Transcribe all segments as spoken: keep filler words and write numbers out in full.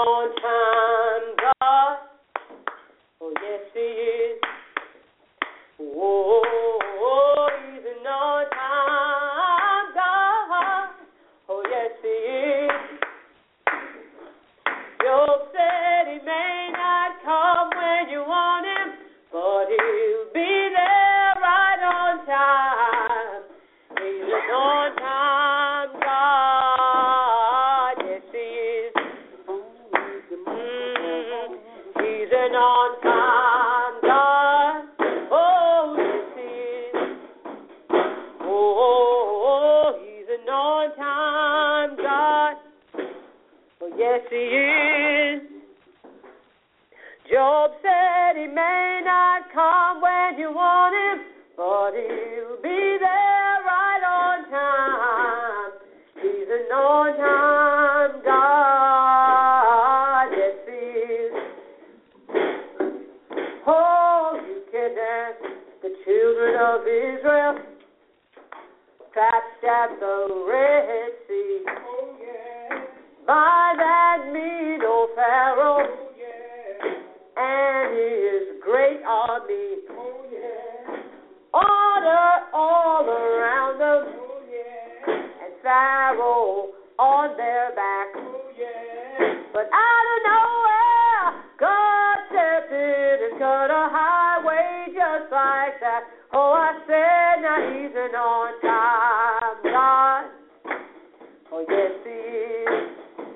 on-time God. Oh, yes, He is. Oh, He's an on-time God. Oh, yes, He is. Job said He may not come when you want Him, but He'll be there right on time. He's an on-time God. Yes, He is. Mm, He's an on-time God. Oh, yes, He is. Oh, He's an on-time God. Oh, yes, He is. Job said He may not come when you want Him, but He'll be there right on time. He's an on-time God. Yes, He is. Oh, you can ask the children of Israel, trapped at the Red Sea. Oh, yeah. By that mean old Pharaoh Oh, yeah. and his great army. Oh, yeah. Order all around them, Oh, yeah. and Pharaoh on their back. Oh, yeah. But out of nowhere, God stepped in and cut a highway just like that. Oh, I said, now He's an on-time God. Oh, yes, He is.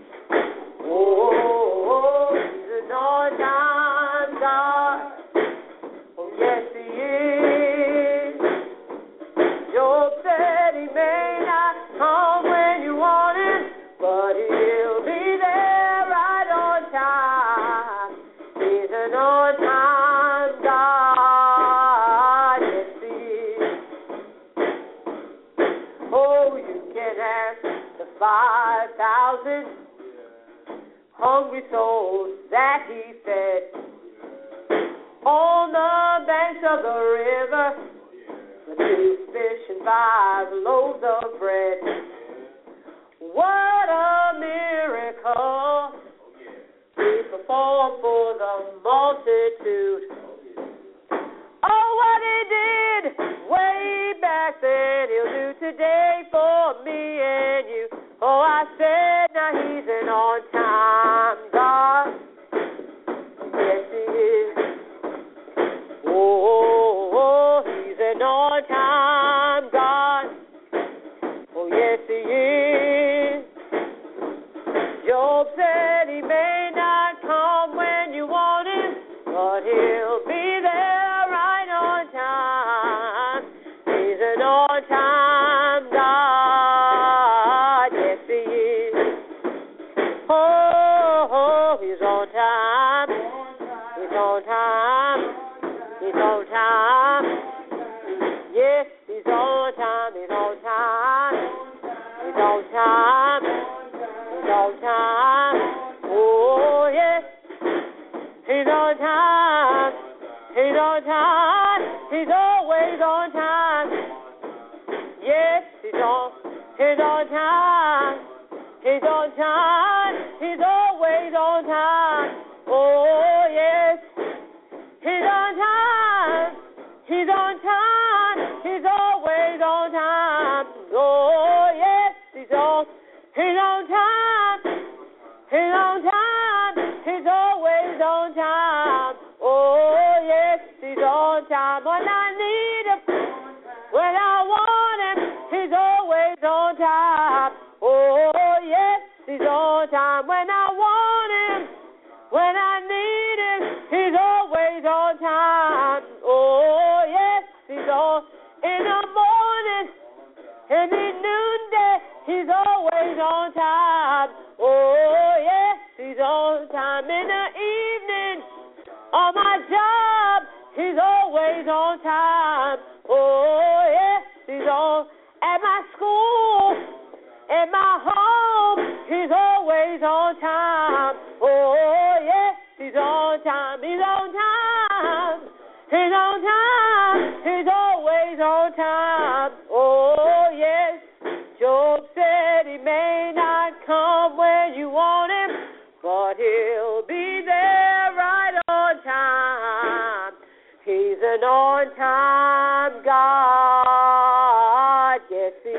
Oh, He's an on-time God. Oh, yes, He is. Job said He may not come when you want Him, but He'll be there right on time. He's an on-time God. Yes, He is. Oh, you can ask the five thousand hungry souls that He fed on the banks of the river with two fish and five loaves of bread. What a miracle He performed for the multitude. Oh, what He did way back then, He'll do today for me and you. Oh, I said, now He's an on-time God. Yes, He is. Oh, oh, He's an on-time God. Oh, yes, He is. Job said He may not come when you want Him, but He'll be there right on time. He's an on-time God. Yes, He is. Oh, oh, He's on time. He's on time. He's on time. Yes, He's on time. He's on time. He's on time. He's on time. Oh, yes. He's on time. He's on time. He's always on time. Yes, He's on. He's on time. He's on time. He's always on time. Oh, yes. He's on time. He's on time. He's always on time. Oh, yes. He's on. He's on time. He's on time. He's always on time. Oh, yes. He's on time. When I need Him, when I want Him, He's always on time. Oh, yes. He's on time. When I want Him, when I need Him, He's always on time. Oh, yes, He's on. In the morning, in the noonday, He's always on time. Oh, yes, He's on time. In the evening, on my job, He's always on time. Oh, yes, He's on. At my school, at my home, He's always on time. Oh, yes, He's on time. He's on time. He's on time. He's always on time. Oh, yes. Job said He may not come when you want Him, but He'll be there right on time. He's an on-time God. Yes, He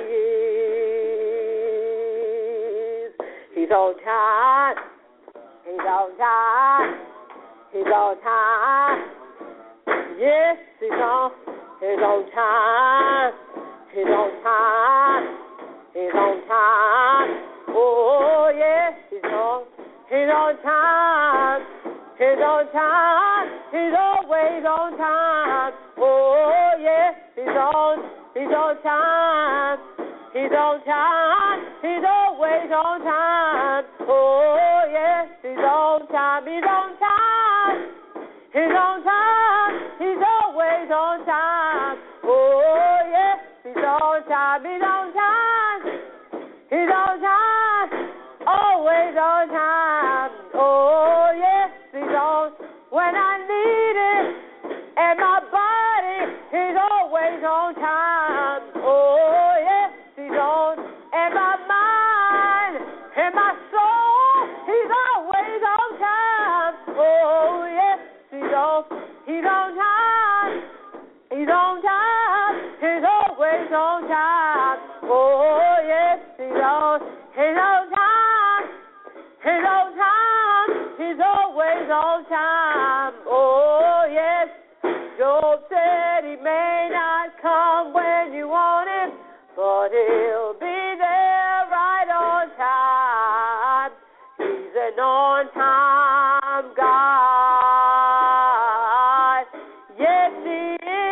is. He's on time. He's on time. He's on time. Yes, He's on. He's on time. He's on time. He's on time. Oh, yes, He's on. He's on time. He's on time. He's always on time. Oh, yes, He's on. He's on time. He's on time. He's always on time. Oh, yes, He's on time. He's on time. He's on time. He's always on time. Oh, yes, He's on time. He's on time. He's on time. Always on time. Oh, yes, He's on when I need it. And my body, He's always on time. Oh, yes, He's on. And my mind and my soul, He's always on time. Oh, yes, He's on. He's on time. He's on time. He's always on time. Oh, yes, He's on. He's on time. He's on time. He's always on time. Oh, yes. Job said he may not come when you want Him, but He'll be there right on time. He's an on-time God. Yes, He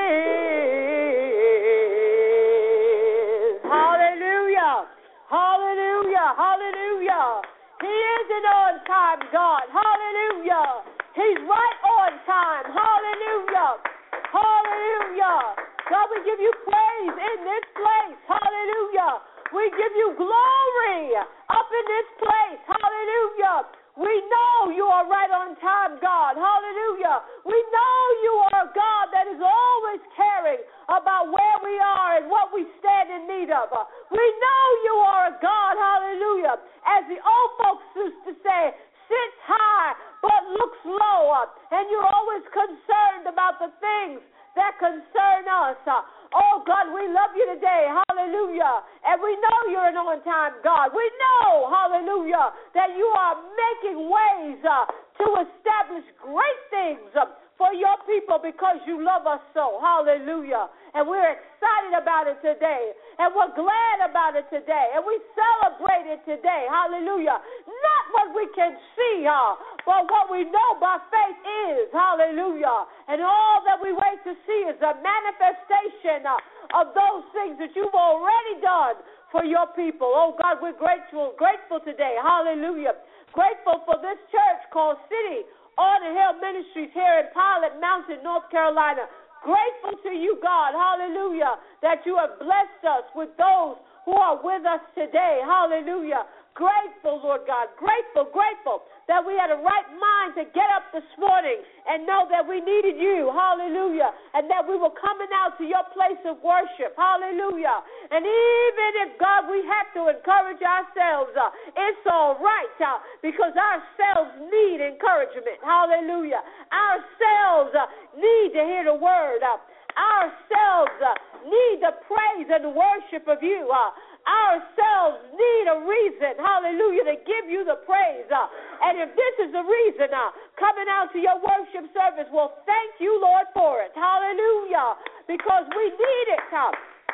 is. Hallelujah. Hallelujah. Hallelujah. He is an on-time God. Hallelujah. He's right on time. Hallelujah. Hallelujah. God, we give You praise in this place. Hallelujah. We give You glory up in this place. Hallelujah. We know You are right on time, God. Hallelujah. We know You are a God that is always caring about where we are and what we stand in need of. We know You are a God, hallelujah, as the old folks used to say, sits high but looks low, and You're always concerned about the things that concern us. Oh, God, we love You today. Hallelujah. And we know You're an on-time God. We know, hallelujah, that You are making ways uh, to establish great things uh, for Your people because You love us so. Hallelujah. And we're excited about it today. And we're glad about it today. And we celebrate it today. Hallelujah. Not what we can see, huh, but what we know by faith is. Hallelujah. And all that we wait to see is a manifestation uh, of those things that You've already done for Your people. Oh, God, we're grateful, grateful today. Hallelujah. Grateful for this church called City on the Hill Ministries here in Pilot Mountain, North Carolina. Grateful to You, God, hallelujah, that You have blessed us with those who are with us today. Hallelujah. Grateful, Lord God, grateful, grateful that we had a right mind to get up this morning and know that we needed You. Hallelujah. And that we were coming out to Your place of worship. Hallelujah. And even if, God, we have to encourage ourselves, uh, it's all right uh, because ourselves need encouragement. Hallelujah. Ourselves uh, need to hear the word. Uh, ourselves uh, need the praise and the worship of You. Uh, Ourselves need a reason, hallelujah, to give You the praise. Uh, and if this is the reason uh, coming out to Your worship service, well, thank You, Lord, for it. Hallelujah. Because we need it. Uh,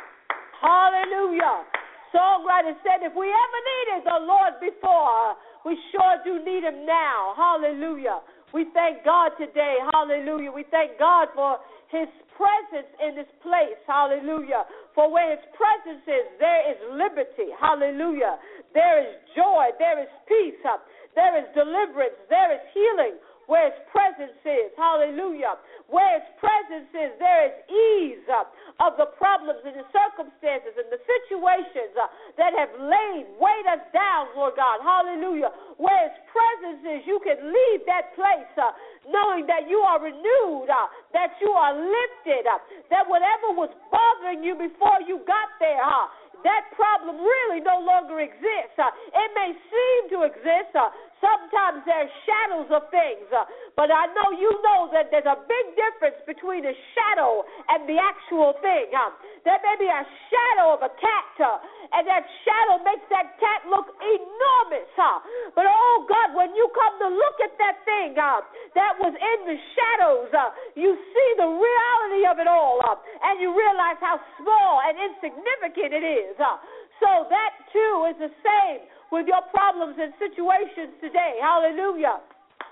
hallelujah. Songwriter said, if we ever needed the Lord before, we sure do need Him now. Hallelujah. We thank God today. Hallelujah. We thank God for His presence in this place. Hallelujah. For where His presence is, there is liberty. Hallelujah. There is joy. There is peace. There is deliverance. There is healing. Where His presence is. Hallelujah. Where His presence is, there is ease of the problems and the circumstances and the situations that have laid, weighed us down, Lord God. Hallelujah. Where His presence is, you can leave that place knowing that you are renewed, uh, that you are lifted, uh, that whatever was bothering you before you got there, uh, that problem really no longer exists. Uh, it may seem to exist. Uh, Sometimes there's shadows of things, uh, but I know you know that there's a big difference between a shadow and the actual thing. Uh, there may be a shadow of a cat, uh, and that shadow makes that cat look enormous. Uh, but oh God, when you come to look at that thing uh, that was in the shadows, uh, you see the reality of it all, uh, and you realize how small and insignificant it is. Uh, so that too is the same with your problems and situations today. Hallelujah.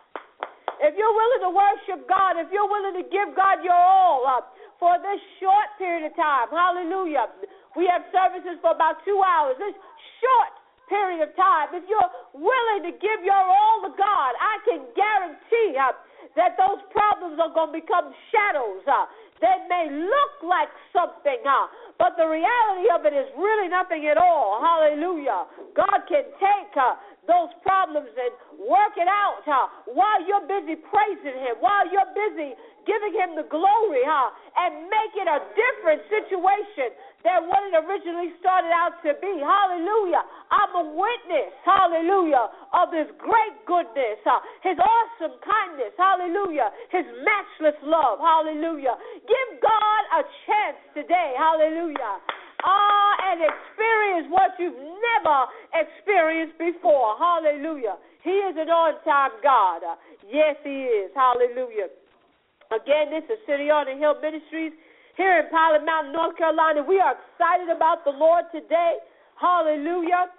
If you're willing to worship God, if you're willing to give God your all uh, for this short period of time, hallelujah. We have services for about two hours. This short period of time, if you're willing to give your all to God, I can guarantee uh, that those problems are going to become shadows. Uh, they may look like something, uh, but the reality of it is really nothing at all. Hallelujah. God can take uh, those problems and work it out uh, while you're busy praising Him, while you're busy giving Him the glory, huh, and make it a different situation than what it originally started out to be. Hallelujah. I'm a witness, hallelujah, of His great goodness, uh, His awesome kindness, hallelujah, His matchless love, hallelujah. Give God a chance today, hallelujah, uh, and experience what you've never experienced before, hallelujah. He is an on-time God. Uh, yes, He is, hallelujah. Again, this is City on the Hill Ministries here in Pilot Mountain, North Carolina. We are excited about the Lord today. Hallelujah.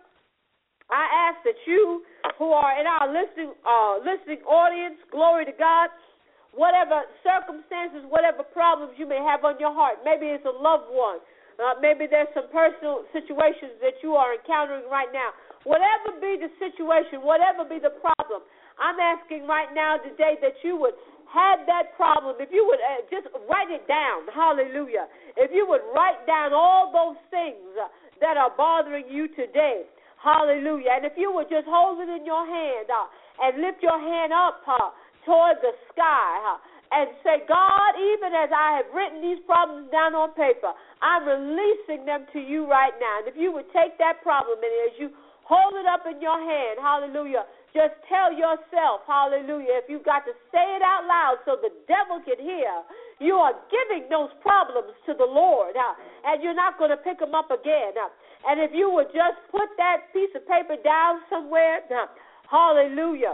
I ask that you who are in our listening, uh, listening audience, glory to God, whatever circumstances, whatever problems you may have on your heart, maybe it's a loved one, uh, maybe there's some personal situations that you are encountering right now. Whatever be the situation, whatever be the problem, I'm asking right now today that you would had that problem, if you would uh, just write it down, hallelujah, if you would write down all those things uh, that are bothering you today, hallelujah, and if you would just hold it in your hand uh, and lift your hand up uh, toward the sky uh, and say, God, even as I have written these problems down on paper, I'm releasing them to you right now. And if you would take that problem and as you hold it up in your hand, hallelujah, just tell yourself, hallelujah, if you've got to say it out loud so the devil can hear, you are giving those problems to the Lord, huh? And you're not going to pick them up again. Huh? And if you would just put that piece of paper down somewhere, huh? Hallelujah,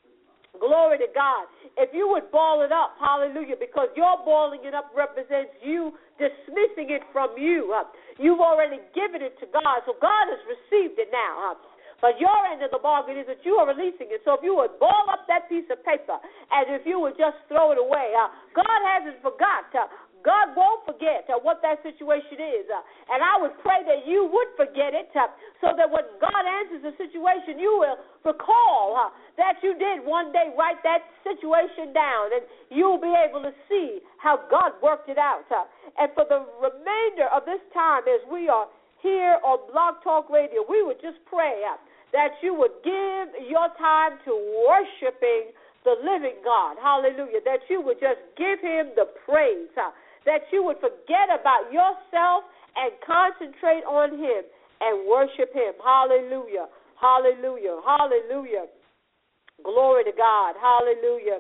glory to God. If you would ball it up, hallelujah, because your balling it up represents you dismissing it from you. Huh? You've already given it to God, so God has received it now, huh? But your end of the bargain is that you are releasing it. So if you would ball up that piece of paper and if you would just throw it away, uh, God hasn't forgot. Uh, God won't forget uh, what that situation is. Uh, and I would pray that you would forget it uh, so that when God answers the situation, you will recall uh, that you did one day write that situation down, and you'll be able to see how God worked it out. Uh, and for the remainder of this time, as we are here on Blog Talk Radio, we would just pray uh, that you would give your time to worshiping the living God. Hallelujah. That you would just give Him the praise. Uh, that you would forget about yourself and concentrate on Him and worship Him. Hallelujah. Hallelujah. Hallelujah. Glory to God. Hallelujah.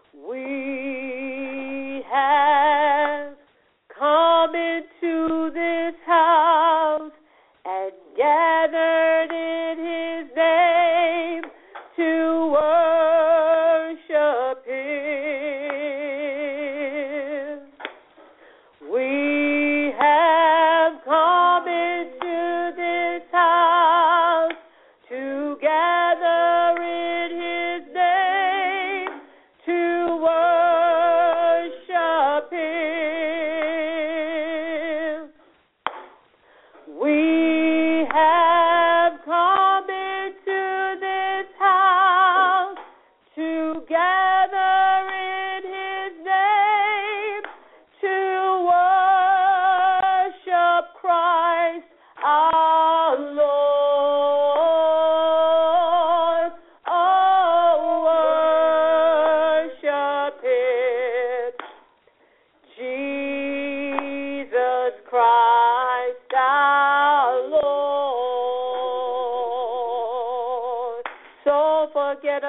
We have come into this house and gathered in His name to worship Him. We have come into this house to gather in His name to worship Him.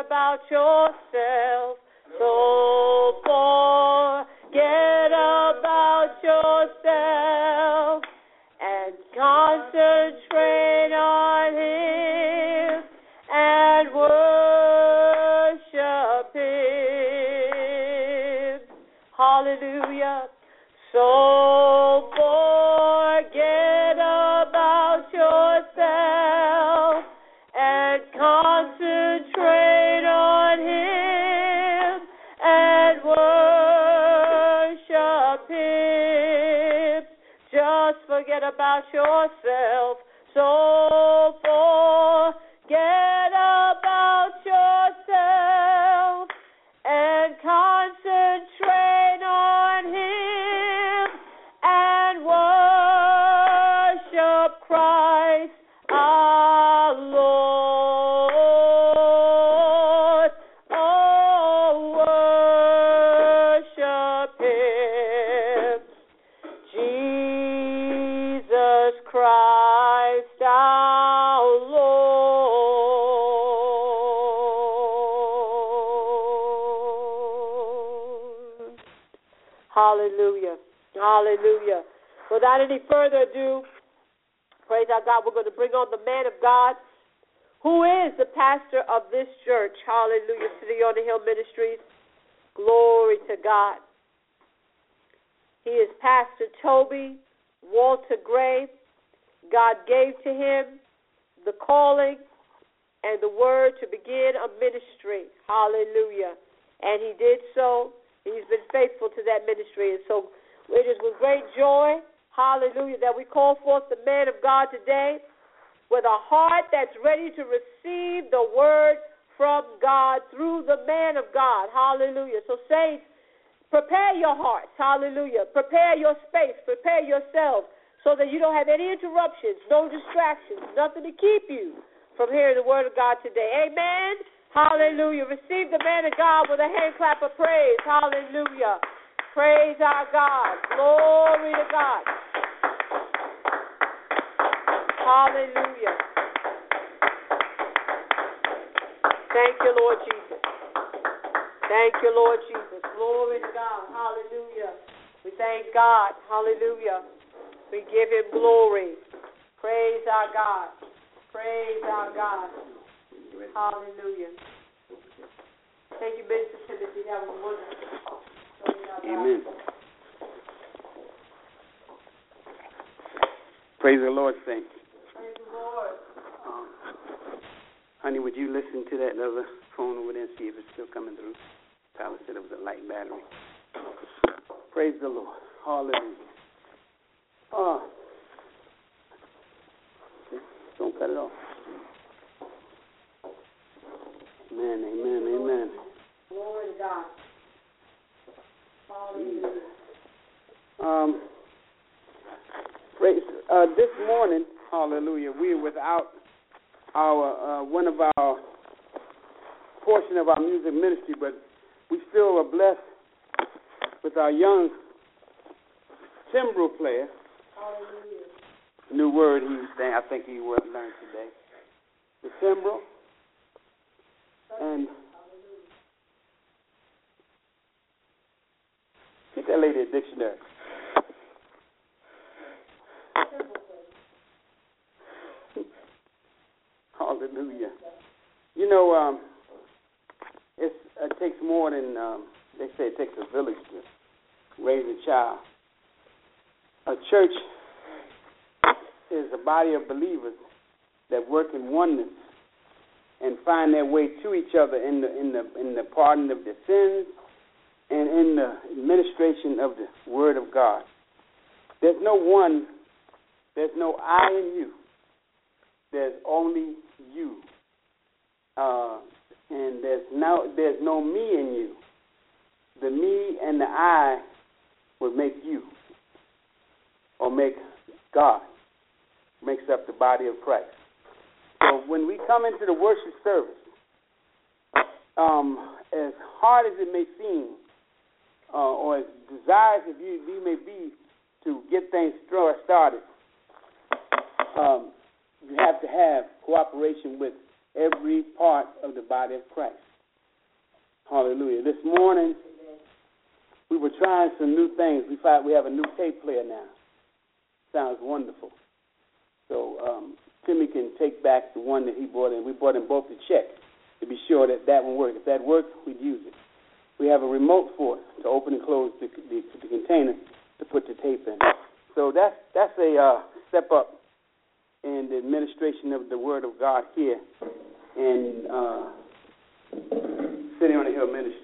about yourself. So forget about yourself and concentrate on Him and worship Him. Hallelujah. So forget about yourself and concentrate on Him and worship Him. Just forget about yourself. So forget about yourself and concentrate on Him and worship Christ our Lord. Oh, worship Him, Jesus Christ our Lord. Hallelujah. Hallelujah. Without any further ado, praise our God, we're going to bring on the man of God who is the pastor of this church. Hallelujah. City on the Hill Ministries. Glory to God. He is Pastor Toby Walter Gray. God gave to him the calling and the word to begin a ministry. Hallelujah. And he did so. He's been faithful to that ministry. And so it is with great joy, hallelujah, that we call forth the man of God today with a heart that's ready to receive the word from God through the man of God. Hallelujah. So saints, prepare your hearts. Hallelujah. Prepare your space. Prepare yourself so that you don't have any interruptions, no distractions, nothing to keep you from hearing the word of God today. Amen. Hallelujah. Receive the man of God with a hand clap of praise. Hallelujah. Praise our God. Glory to God. Hallelujah. Thank you, Lord Jesus. Thank you, Lord Jesus. Glory to God. Hallelujah. We thank God. Hallelujah. We give Him glory. Praise our God. Praise our God. Hallelujah. Thank you, Mister Timothy. That was wonderful. Amen. Praise the Lord, saints. Praise the Lord. Um, honey, would you listen to that other phone over there and see if it's still coming through? Tyler said it was a light battery. Praise the Lord. Hallelujah. Oh. Don't cut it off. Amen, amen, amen. Glory to God. Hallelujah. Um, praise, uh, this morning, hallelujah, we are without our uh, one of our portion of our music ministry, but we still are blessed with our young timbrel player. Hallelujah. New word he was saying, I think he would learn today. The timbrel. And get that lady a dictionary. Hallelujah. You know, um, it's, it takes more than, um, they say it takes a village to raise a child. A church is a body of believers that work in oneness and find their way to each other in the in the in the pardon of their sins and in the administration of the Word of God. There's no one, there's no I in you. There's only you, uh, and there's no there's no me in you. The me and the I would make you, or make God, makes up the body of Christ. So when we come into the worship service, um, as hard as it may seem, uh, or as desirous as you, you may be to get things started, um, you have to have cooperation with every part of the body of Christ. Hallelujah. This morning, we were trying some new things. We find we have a new tape player now. Sounds wonderful. So um, Timmy can take back the one that he brought in. We brought in both to check to be sure that that one worked. If that worked, we'd use it. We have a remote for it to open and close the, the, the container to put the tape in. So that's that's a uh, step up in the administration of the Word of God here in uh, City on the Hill Ministry.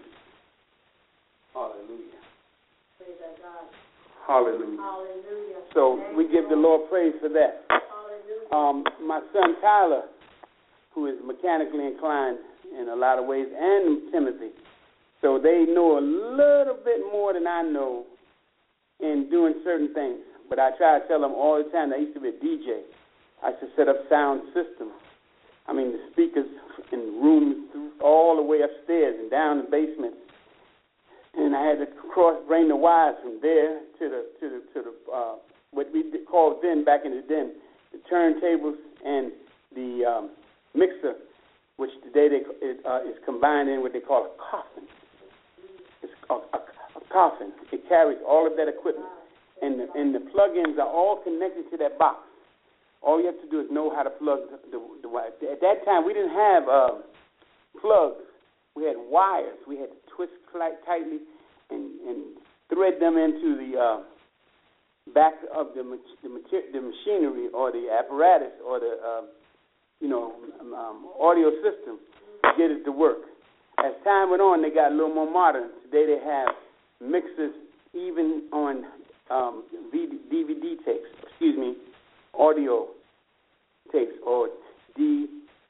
Hallelujah. Praise God. Hallelujah. Hallelujah. So we give the Lord praise for that. Hallelujah. Um, my son Tyler, who is mechanically inclined in a lot of ways, and Timothy, so they know a little bit more than I know in doing certain things. But I try to tell them all the time. I used to be a D J. I used to set up sound systems. I mean, the speakers in rooms all the way upstairs and down the basement. And I had to cross, bring the wires from there to the to the to the uh, what we called then back in the den, the turntables and the um, mixer, which today they, it, uh, is combined in what they call a coffin. It's a, a, a coffin. It carries all of that equipment, and the, and the plug-ins are all connected to that box. All you have to do is know how to plug the, the, the wire. At that time, we didn't have uh, plugs. We had wires. We had to twist tightly and, and thread them into the uh, back of the the, mater- the machinery or the apparatus or the uh, you know um, audio system to get it to work. As time went on, they got a little more modern. Today they have mixers even on um, D V D tapes. Excuse me, audio tapes or D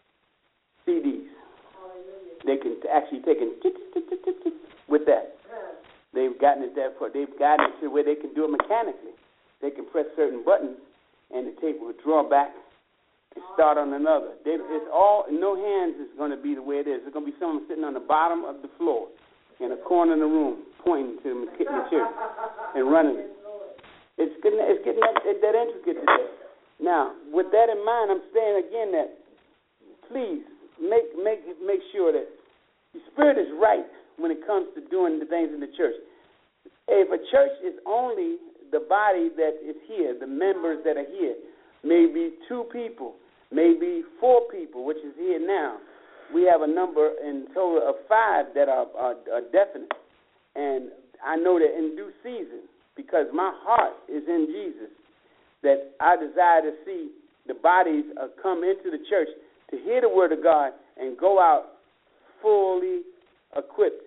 C Ds. They can actually take it with that. They've gotten it that far. They've gotten it to where they can do it mechanically. They can press certain buttons, and the tape will draw back and start on another. They, it's all no hands is going to be the way it is. It's going to be someone sitting on the bottom of the floor in a corner of the room, pointing to the material and running it. It's getting it's getting that, that intricate today. Now, with that in mind, I'm saying again that please make make make sure that the spirit is right when it comes to doing the things in the church. If a church is only the body that is here, the members that are here, maybe two people, maybe four people, which is here now. We have a number in total of five that are, are, are definite. And I know that in due season, because my heart is in Jesus, that I desire to see the bodies uh, come into the church to hear the word of God and go out fully equipped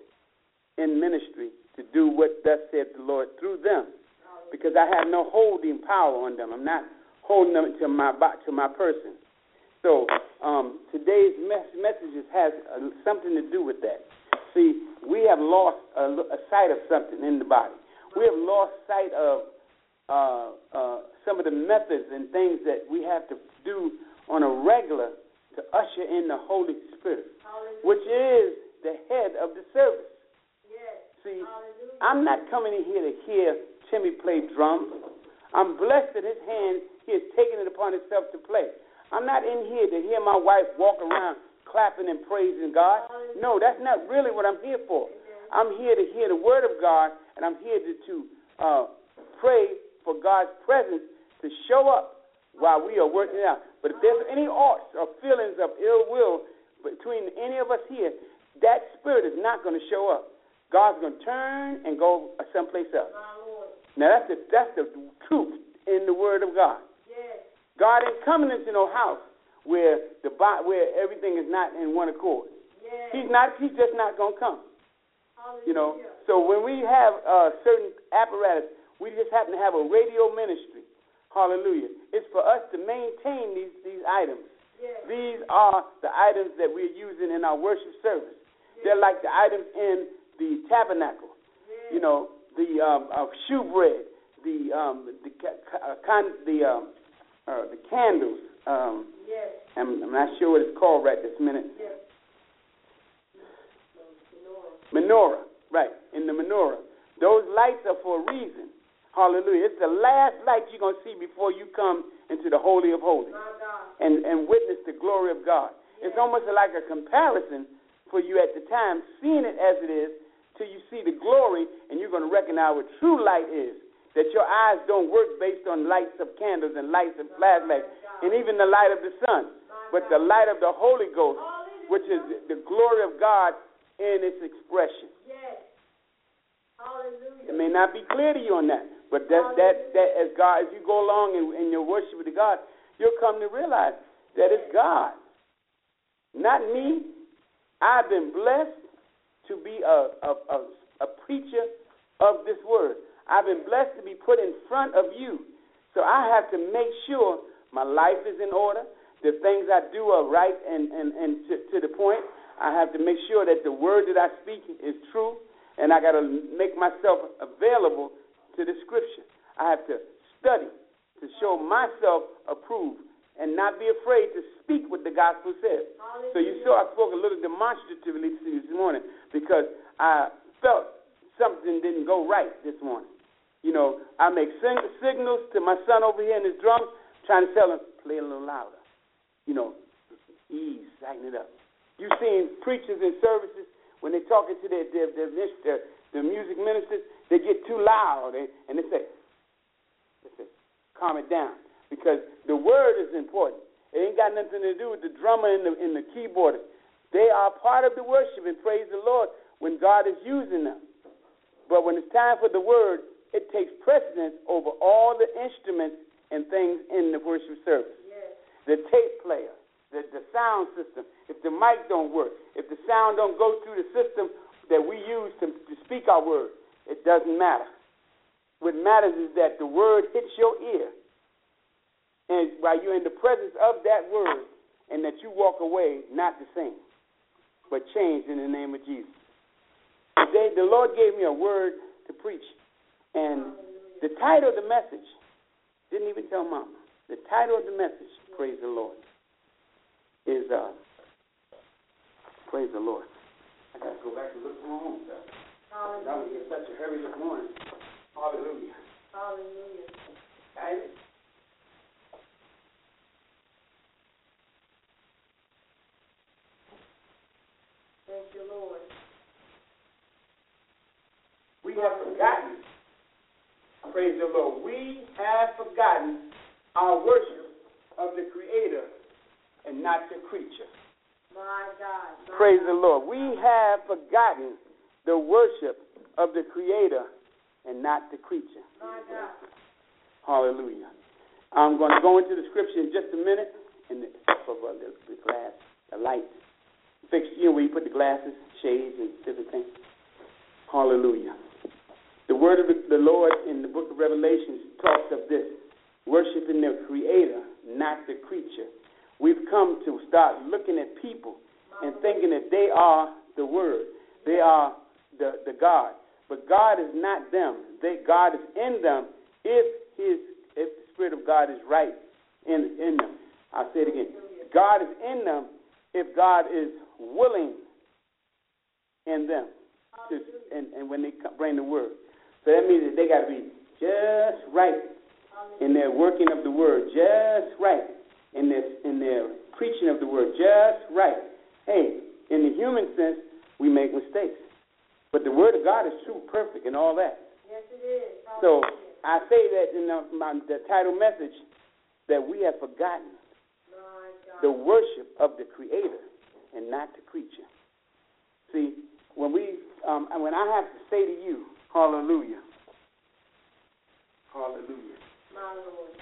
in ministry to do what thus saith the Lord through them, because I have no holding power on them. I'm not holding them to my to my person. So um, today's mes- messages has uh, something to do with that. See, we have lost a, a sight of something in the body. We have lost sight of uh, uh, some of the methods and things that we have to do on a regular to usher in the Holy Spirit, Hallelujah. Which is the head of the service. Yes. See, Hallelujah. I'm not coming in here to hear Timmy play drums. I'm blessed that his hand, he has taken it upon himself to play. I'm not in here to hear my wife walk around clapping and praising God. Hallelujah. No, that's not really what I'm here for. Amen. I'm here to hear the word of God, and I'm here to, to uh, pray for God's presence to show up while we are working it out. But if there's any arts or feelings of ill will between any of us here, that spirit is not going to show up. God's going to turn and go someplace else. Now, that's the, that's the truth in the Word of God. Yes. God ain't coming into no house where the where everything is not in one accord. Yes. He's not. He's just not going to come. Hallelujah. You know. So when we have uh, certain apparatus, we just happen to have a radio ministry. Hallelujah. It's for us to maintain these these items. Yes. These are the items that we're using in our worship service. Yes. They're like the items in the tabernacle. Yes. You know. The um, uh, shewbread, the um, the uh, con- the um, uh, the candles. Um, yes. I'm, I'm not sure what it's called right this minute. Yes. Menorah. Menorah, right? In the menorah, those lights are for a reason. Hallelujah! It's the last light you're gonna see before you come into the Holy of Holies and and witness the glory of God. Yes. It's almost like a comparison for you at the time, seeing it as it is, till you see the glory, and you're going to recognize what true light is. That your eyes don't work based on lights of candles and lights of flashlights, and even the light of the sun, but the light of the Holy Ghost, which is the glory of God in its expression. Yes. Hallelujah. It may not be clear to you on that, but that that that as God, as you go along in, in your worship with God, you'll come to realize that it's God, not me. I've been blessed to be a a, a, a preacher of this word. I've been blessed to be put in front of you. So I have to make sure my life is in order, the things I do are right and, and, and to, to the point. I have to make sure that the word that I speak is true, and I got to make myself available to the scripture. I have to study to show myself approved and not be afraid to speak what the gospel says. Hallelujah. So you saw I spoke a little demonstratively this morning because I felt something didn't go right this morning. You know, I make sing- signals to my son over here in his drums, trying to tell him, play a little louder. You know, ease, tighten it up. You've seen preachers in services, when they're talking to their, their, their, their, their music ministers, they get too loud, and, and they say, they say, calm it down. Because the word is important. It ain't got nothing to do with the drummer and the, and the keyboardist. They are part of the worship, and praise the Lord when God is using them. But when it's time for the word, it takes precedence over all the instruments and things in the worship service. Yes. The tape player, the, the sound system. If the mic don't work, if the sound don't go through the system that we use to, to speak our word, it doesn't matter. What matters is that the word hits your ear, and while you're in the presence of that word, and that you walk away not the same, but changed in the name of Jesus. Today, the Lord gave me a word to preach. And the title of the message, didn't even tell Mama, the title of the message, praise the Lord, is, uh, praise the Lord. I got to go back and look for my own stuff. I was in such a hurry this morning. Hallelujah. Hallelujah. Title? Thank you, Lord. We have forgotten. Praise the Lord. We have forgotten our worship of the Creator and not the creature. My God. My Praise God. the Lord. We have forgotten the worship of the Creator and not the creature. My God. Hallelujah. I'm going to go into the scripture in just a minute. And the, the, the glass, the light fixture, you know, where you put the glasses, shades, and different things. Hallelujah. The word of the, the Lord in the book of Revelation talks of this, worshiping the Creator, not the creature. We've come to start looking at people and thinking that they are the Word. They are the, the God. But God is not them. They, God is in them if his if the Spirit of God is right in, in them. I'll say it again. God is in them if God is willing in them. To, and, and when they bring the Word. So that means that they got to be just right in their working of the word, just right in their in their preaching of the word, just right. Hey, in the human sense, we make mistakes, but the word of God is true, perfect, and all that. Yes, it is. So I say that in the, my, the title message that we have forgotten the worship of the Creator and not the creature. See, when we um, when I have to say to you, hallelujah. Hallelujah. My Lord.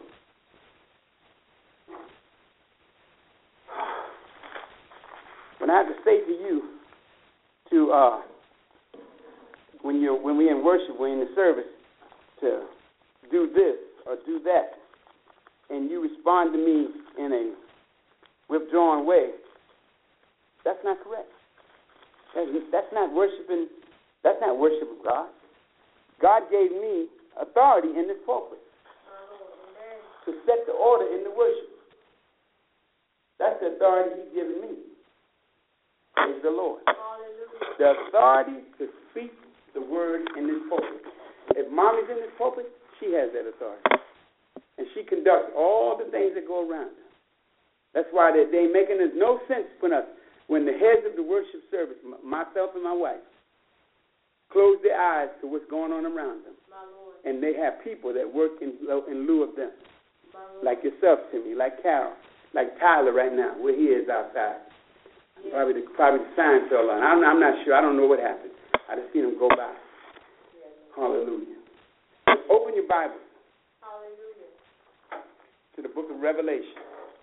When I have to say to you, to uh, when you when we're in worship, we're in the service, to do this or do that, and you respond to me in a withdrawn way, that's not correct. That's, that's not worshiping. That's not worship of God. God gave me authority in this pulpit to set the order in the worship. That's the authority He's given me. Praise the Lord. Hallelujah. The authority to speak the word in this pulpit. If Mommy's in this pulpit, she has that authority. And she conducts all the things that go around her. That's why they, they making us no sense for us when the heads of the worship service, m- myself and my wife, close their eyes to what's going on around them, and they have people that work in, in lieu of them, like yourself, Timmy, like Carol, like Tyler right now, where he is outside. Yeah. Probably the probably the sign fell on. I'm, I'm not sure. I don't know what happened. I just seen him go by. Yeah. Hallelujah. Open your Bible. Hallelujah. To the book of Revelation.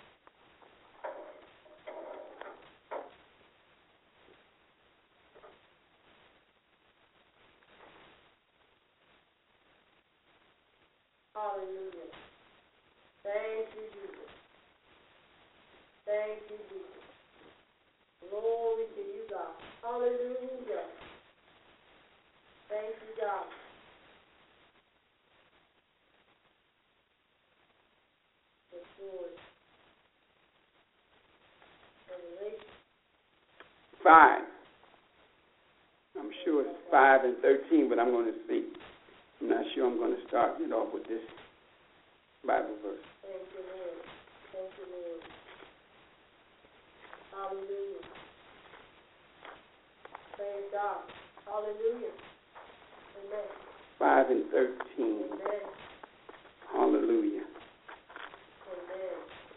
Hallelujah. Thank you, Jesus. Thank you, Jesus. Glory to you, God. Hallelujah. Thank you, God. Yes, Lord. Revelation. Five. I'm sure it's five and thirteen, but I'm going to see. I'm not sure I'm going to start it off with this Bible verse. Thank you, Lord. Thank you, Lord. Hallelujah. Praise God. Hallelujah. Amen. Five and thirteen. Amen. Hallelujah. Amen.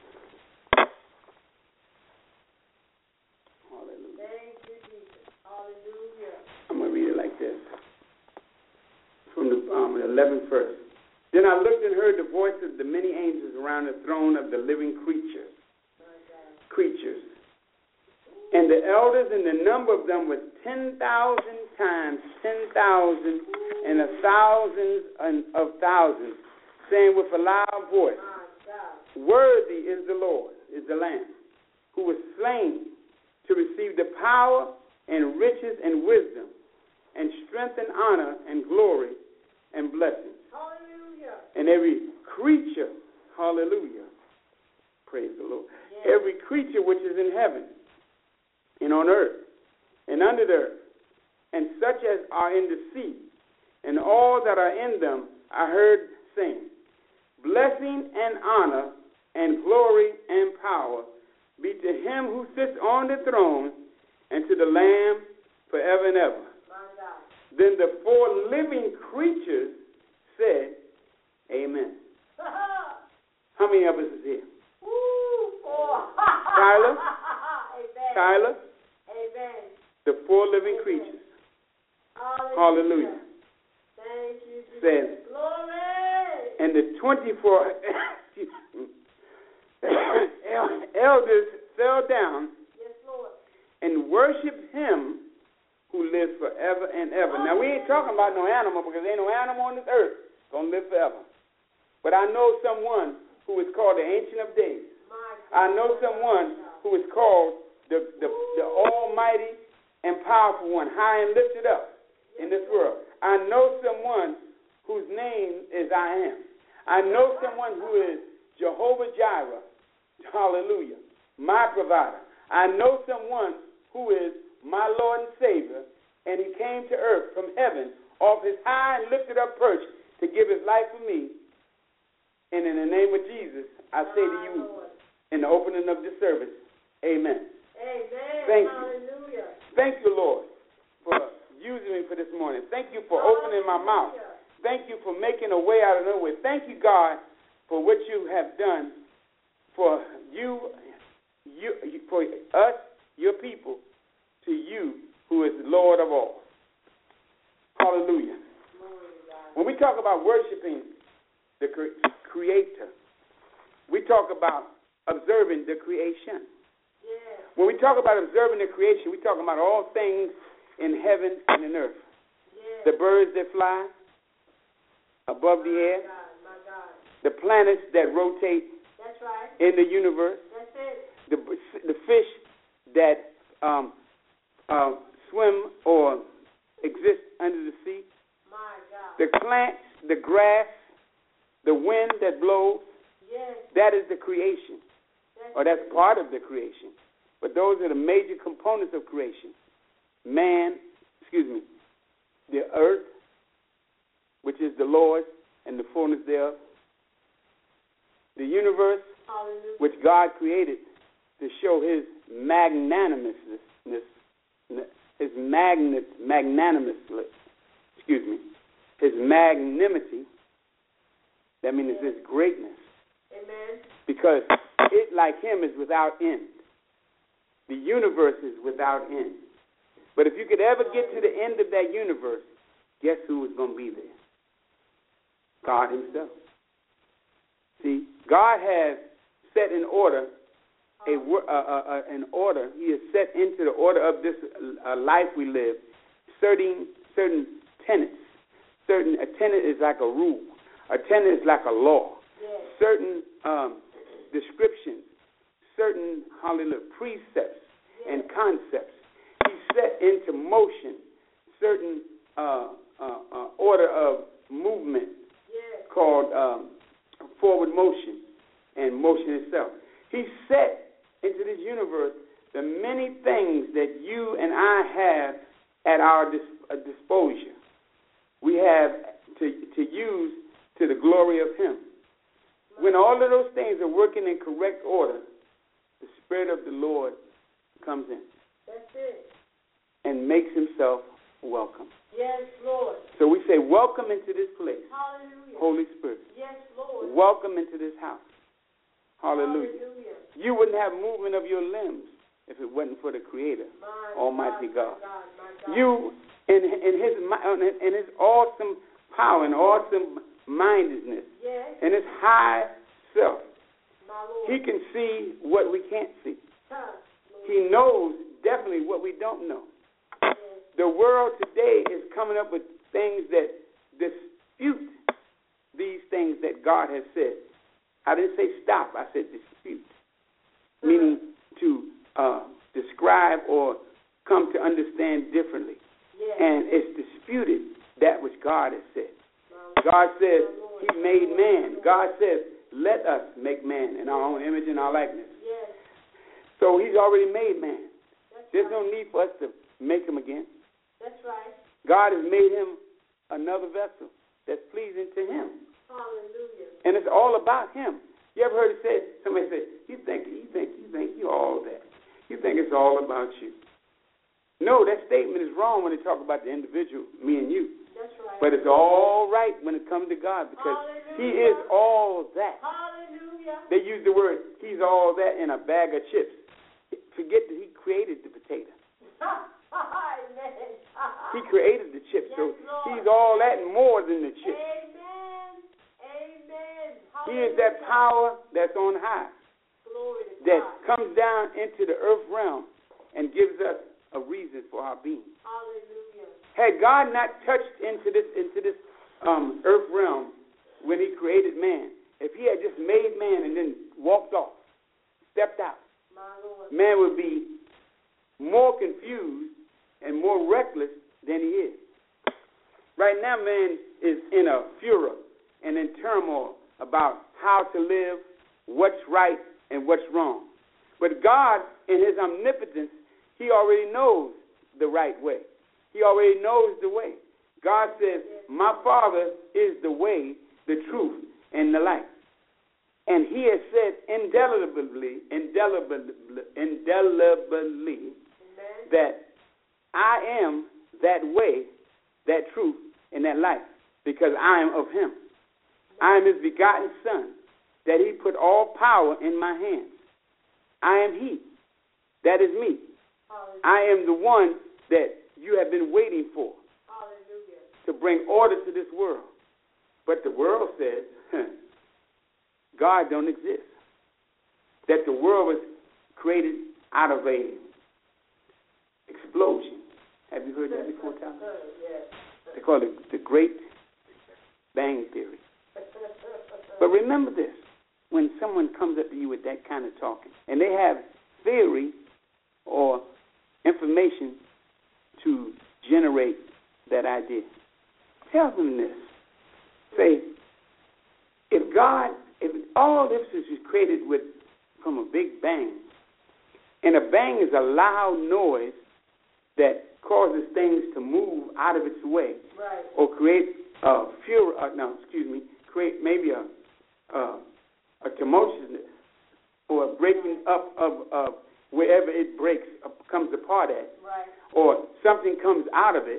Hallelujah. Thank you, Jesus. Hallelujah. I'm going to read it like this. From the um, eleventh verse. Then I looked and heard the voice of the many angels around the throne of the living creatures. Creatures. And the elders, and the number of them was ten thousand times ten thousand and a thousands of thousands, saying with a loud voice, worthy is the Lord, is the Lamb, who was slain to receive the power and riches and wisdom and strength and honor and glory and blessings. Hallelujah. And every creature, hallelujah, praise the Lord, yes. Every creature which is in heaven and on earth and under the earth, and such as are in the sea, and all that are in them, I heard saying, blessing and honor and glory and power be to him who sits on the throne and to the Lamb forever and ever. Then the four living creatures said, amen. How many of us is here? Ooh, four. Tyler? Amen. Tyler? Amen. The four living Amen. Creatures. Hallelujah. Hallelujah. Thank you, Jesus. Says, glory. And the twenty-four elders fell down yes, Lord. And worshiped him who lives forever and ever. Now, we ain't talking about no animal, because there ain't no animal on this earth going to live forever. But I know someone who is called the Ancient of Days. I know someone who is called the, the, the Almighty and Powerful One, high and lifted up in this world. I know someone whose name is I Am. I know someone who is Jehovah Jireh, hallelujah, my provider. I know someone who is my Lord and Savior, and he came to earth from heaven off his high and lifted up perch to give his life for me. And in the name of Jesus, I say to you in the opening of this service, amen. Amen. Thank Hallelujah. you. Thank you, Lord, for using me for this morning. Thank you for opening my mouth. Thank you for making a way out of no way. Thank you, God, for what you have done for you, you for us, your people, to you, who is Lord of all. Hallelujah. When we talk about worshiping the Creator, we talk about observing the creation. Yeah. When we talk about observing the creation, we talk about all things in heaven and in earth. Yeah. The birds that fly above the air, my God, my God. The planets that rotate That's right. in the universe, That's it. the the fish that um, uh, swim or exist under the sea, my God. the plants, the grass, the wind that blows. Yes. That is the creation, that's or that's part of the creation. But those are the major components of creation. Man, excuse me, the earth, which is the Lord and the fullness thereof. The universe, Hallelujah. which God created to to show his magnanimousness, his magnet, magnanimous, excuse me, his magnanimity. That means his greatness. Amen. Because it, like him, is without end. The universe is without end. But if you could ever get to the end of that universe, guess who is going to be there? God himself. See, God has set in order a, uh, uh, an order. He has set into the order of this uh, life we live certain certain tenets. Certain a tenet is like a rule. A tenet is like a law. Yes. Certain um, descriptions, certain hallelujah precepts yes. and concepts. He set into motion certain uh, uh, uh, order of movement yes. called um, forward motion and motion itself. He set into this universe the many things that you and I have at our dis- uh, disposal. We have to, to use to the glory of him. When all of those things are working in correct order, the Spirit of the Lord comes in. That's it. And makes himself welcome. Yes, Lord. So we say, welcome into this place. Hallelujah. Holy Spirit. Yes, Lord. Welcome into this house. Hallelujah. Hallelujah. You wouldn't have movement of your limbs if it wasn't for the Creator, My Almighty God. God. My God, my God. You, in, in, his, in his awesome power and awesome mindedness, yes. and his high self, my Lord. he can see what we can't see. Huh, He knows definitely what we don't know. yes. The world today is coming up with things that dispute these things that God has said. I didn't say stop. I said dispute, uh-huh. meaning to uh, describe or come to understand differently. Yes. And it's disputed that which God has said. God says he made man. God says, let us make man in our own image and our likeness. Yes. So he's already made man. That's There's right. no need for us to make him again. That's right. God has made him another vessel that's pleasing to him. Hallelujah. And it's all about him. You ever heard it said, somebody say, you think, you think, you think you all that. You think it's all about you. No, that statement is wrong when they talk about the individual, me and you. That's right. But it's all right when it comes to God because Hallelujah. he is all that. Hallelujah. They use the word, he's all that in a bag of chips. Forget that he created the potato. Amen. He created the chips, Yes, so Lord. he's all that and more than the chips. Amen. Amen. He is that power that's on high, Glory to that God. comes down into the earth realm and gives us a reason for our being. Hallelujah. Had God not touched into this into this um, earth realm when he created man, if he had just made man and then walked off, stepped out, My Lord. man would be more confused and more reckless than he is. Right now, man is in a furor and in turmoil about how to live, what's right, and what's wrong. But God, in his omnipotence, he already knows the right way. He already knows the way. God says, my Father is the way, the truth, and the light. And he has said indelibly, indelibly, indelibly Amen. that I am that way, that truth, and that life, because I am of him. I am his begotten Son, that he put all power in my hands. I am he. That is me. Hallelujah. I am the one that you have been waiting for. Hallelujah. To bring order to this world. But the world says, huh, God don't exist. That the world was created out of a explosion. Have you heard that before, Tom? Yes. They call it the Great Bang Theory. But remember this, when someone comes up to you with that kind of talking, and they have theory or information to generate that idea, tell them this. Say, if God, if all this is created with from a big bang, and a bang is a loud noise that causes things to move out of its way, Right. or create a furor, uh, no, excuse me, create maybe a uh, a tumultuousness or a breaking up of, of wherever it breaks, uh, comes apart at, Right. or something comes out of it,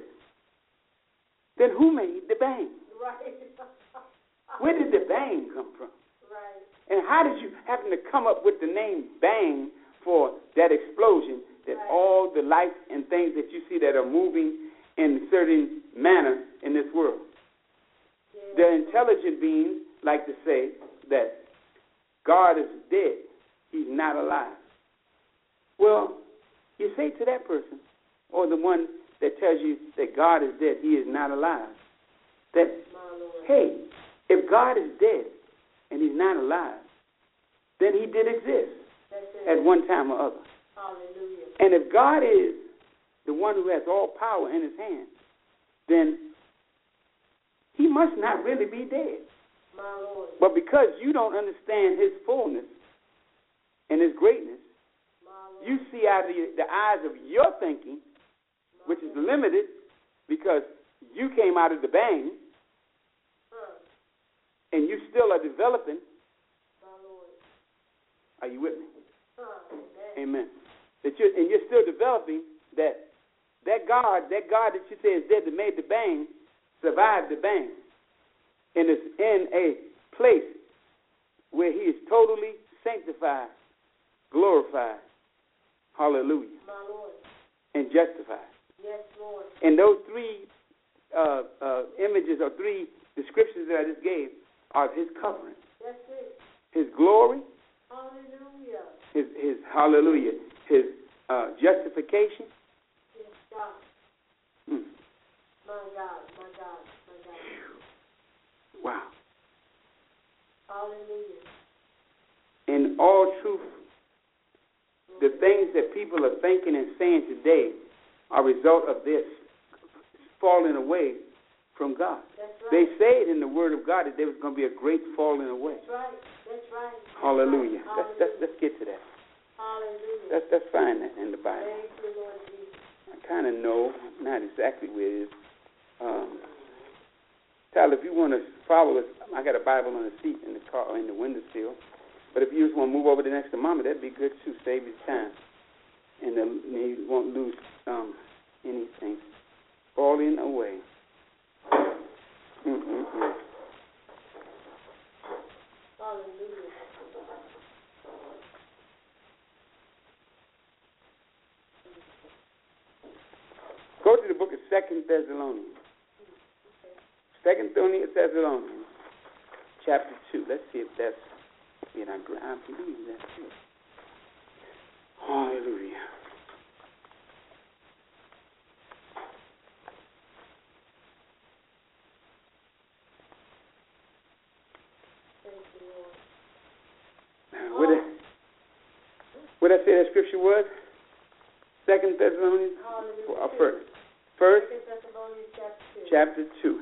then who made the bang? Right. Where did the bang come from? Right. And how did you happen to come up with the name bang for that explosion that Right. all the lights and things that you see that are moving in a certain manner in this world? Yeah. The intelligent beings like to say that God is dead. He's not alive. Well, you say to that person, or the one that tells you that God is dead, he is not alive, that, My Lord. hey, if God is dead and he's not alive, then he did exist That's it. at one time or other. Hallelujah. And if God is the one who has all power in his hands, then he must not really be dead. My Lord. But because you don't understand his fullness and his greatness, My Lord. you see out of the, the eyes of your thinking, which is limited because you came out of the bang Huh. and you still are developing. My Lord. Are you with me? Huh. Amen. Amen. That you're, and you're still developing that that God, that God that you say is dead that made the bang, survived the bang, and is in a place where he is totally sanctified, glorified, hallelujah, My Lord. and justified. Yes, Lord. And those three uh, uh, images or three descriptions that I just gave are his covering, That's it. his glory, Hallelujah. his, his hallelujah, his uh, justification. Yes, God. Hmm. My God. My God. My God. Wow. Hallelujah. In all truth, the things that people are thinking and saying today are a result of this falling away from God. That's right. They say it in the Word of God that there was going to be a great falling away. That's right. That's right. Hallelujah. That's Let's, let's, let's get to that. Hallelujah. Let's, let's find that in the Bible. Thank you, Lord Jesus. I kind of know, not exactly where it is. Um, Tyler, if you want to follow us, I got a Bible on the seat in the car or in the windowsill. But if you just want to move over to next to Mama, that'd be good too. Save you time, and then you won't lose um, anything. Falling away. Mm-mm-mm. Hallelujah. Go to the book of Second Thessalonians. Second Thessalonians, chapter two. Let's see if that's it. I believe that's it. Hallelujah. Thank you, Lord. Uh, What did, what did I say that scripture was? Second Thessalonians? Hallelujah. Uh, first. First Second Thessalonians chapter two. chapter two.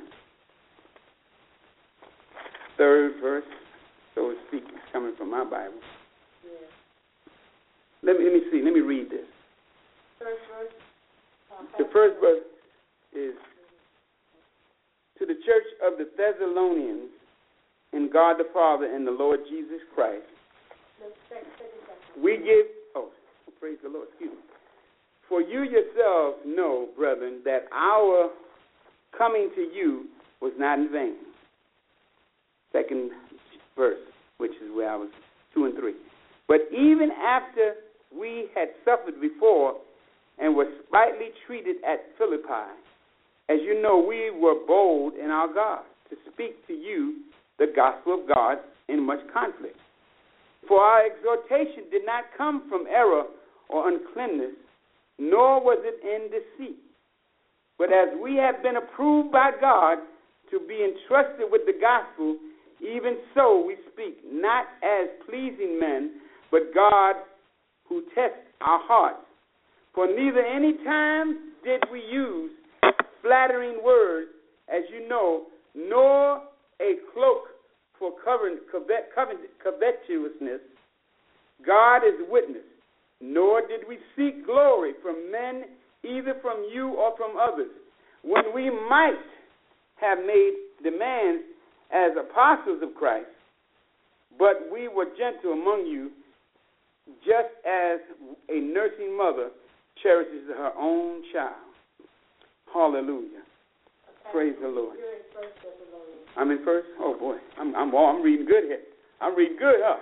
Third verse, so to speak, is coming from my Bible. Yeah. Let me let me see. Let me read this. First verse. Uh, The first verse is, to the church of the Thessalonians, in God the Father and the Lord Jesus Christ, the second, second chapter. we give, oh, praise the Lord, excuse me. For you yourselves know, brethren, that our coming to you was not in vain. Second verse, which is where I was, two and three. But even after we had suffered before and were spitefully treated at Philippi, as you know, we were bold in our God to speak to you the gospel of God in much conflict. For our exhortation did not come from error or uncleanness, nor was it in deceit. But as we have been approved by God to be entrusted with the gospel, even so we speak, not as pleasing men, but God who tests our hearts. For neither any time did we use flattering words, as you know, nor a cloak for covering covet, covet, covetousness. God is witness. Nor did we seek glory from men, either from you or from others, when we might have made demands as apostles of Christ. But we were gentle among you, just as a nursing mother cherishes her own child. Hallelujah. Okay. Praise the Lord. You're in First Thessalonians. I'm in first? Oh, boy. I'm I'm, oh, I'm reading good here. I'm reading good, huh?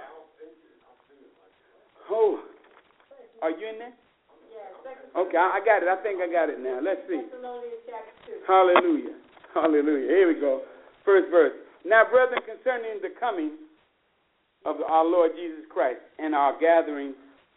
Oh. Are you in there? Yeah, Okay, I, I got it. I think I got it now. Let's see. Thessalonians chapter two. Hallelujah. Hallelujah. Here we go. First verse. Now, brethren, concerning the coming of our Lord Jesus Christ and our gathering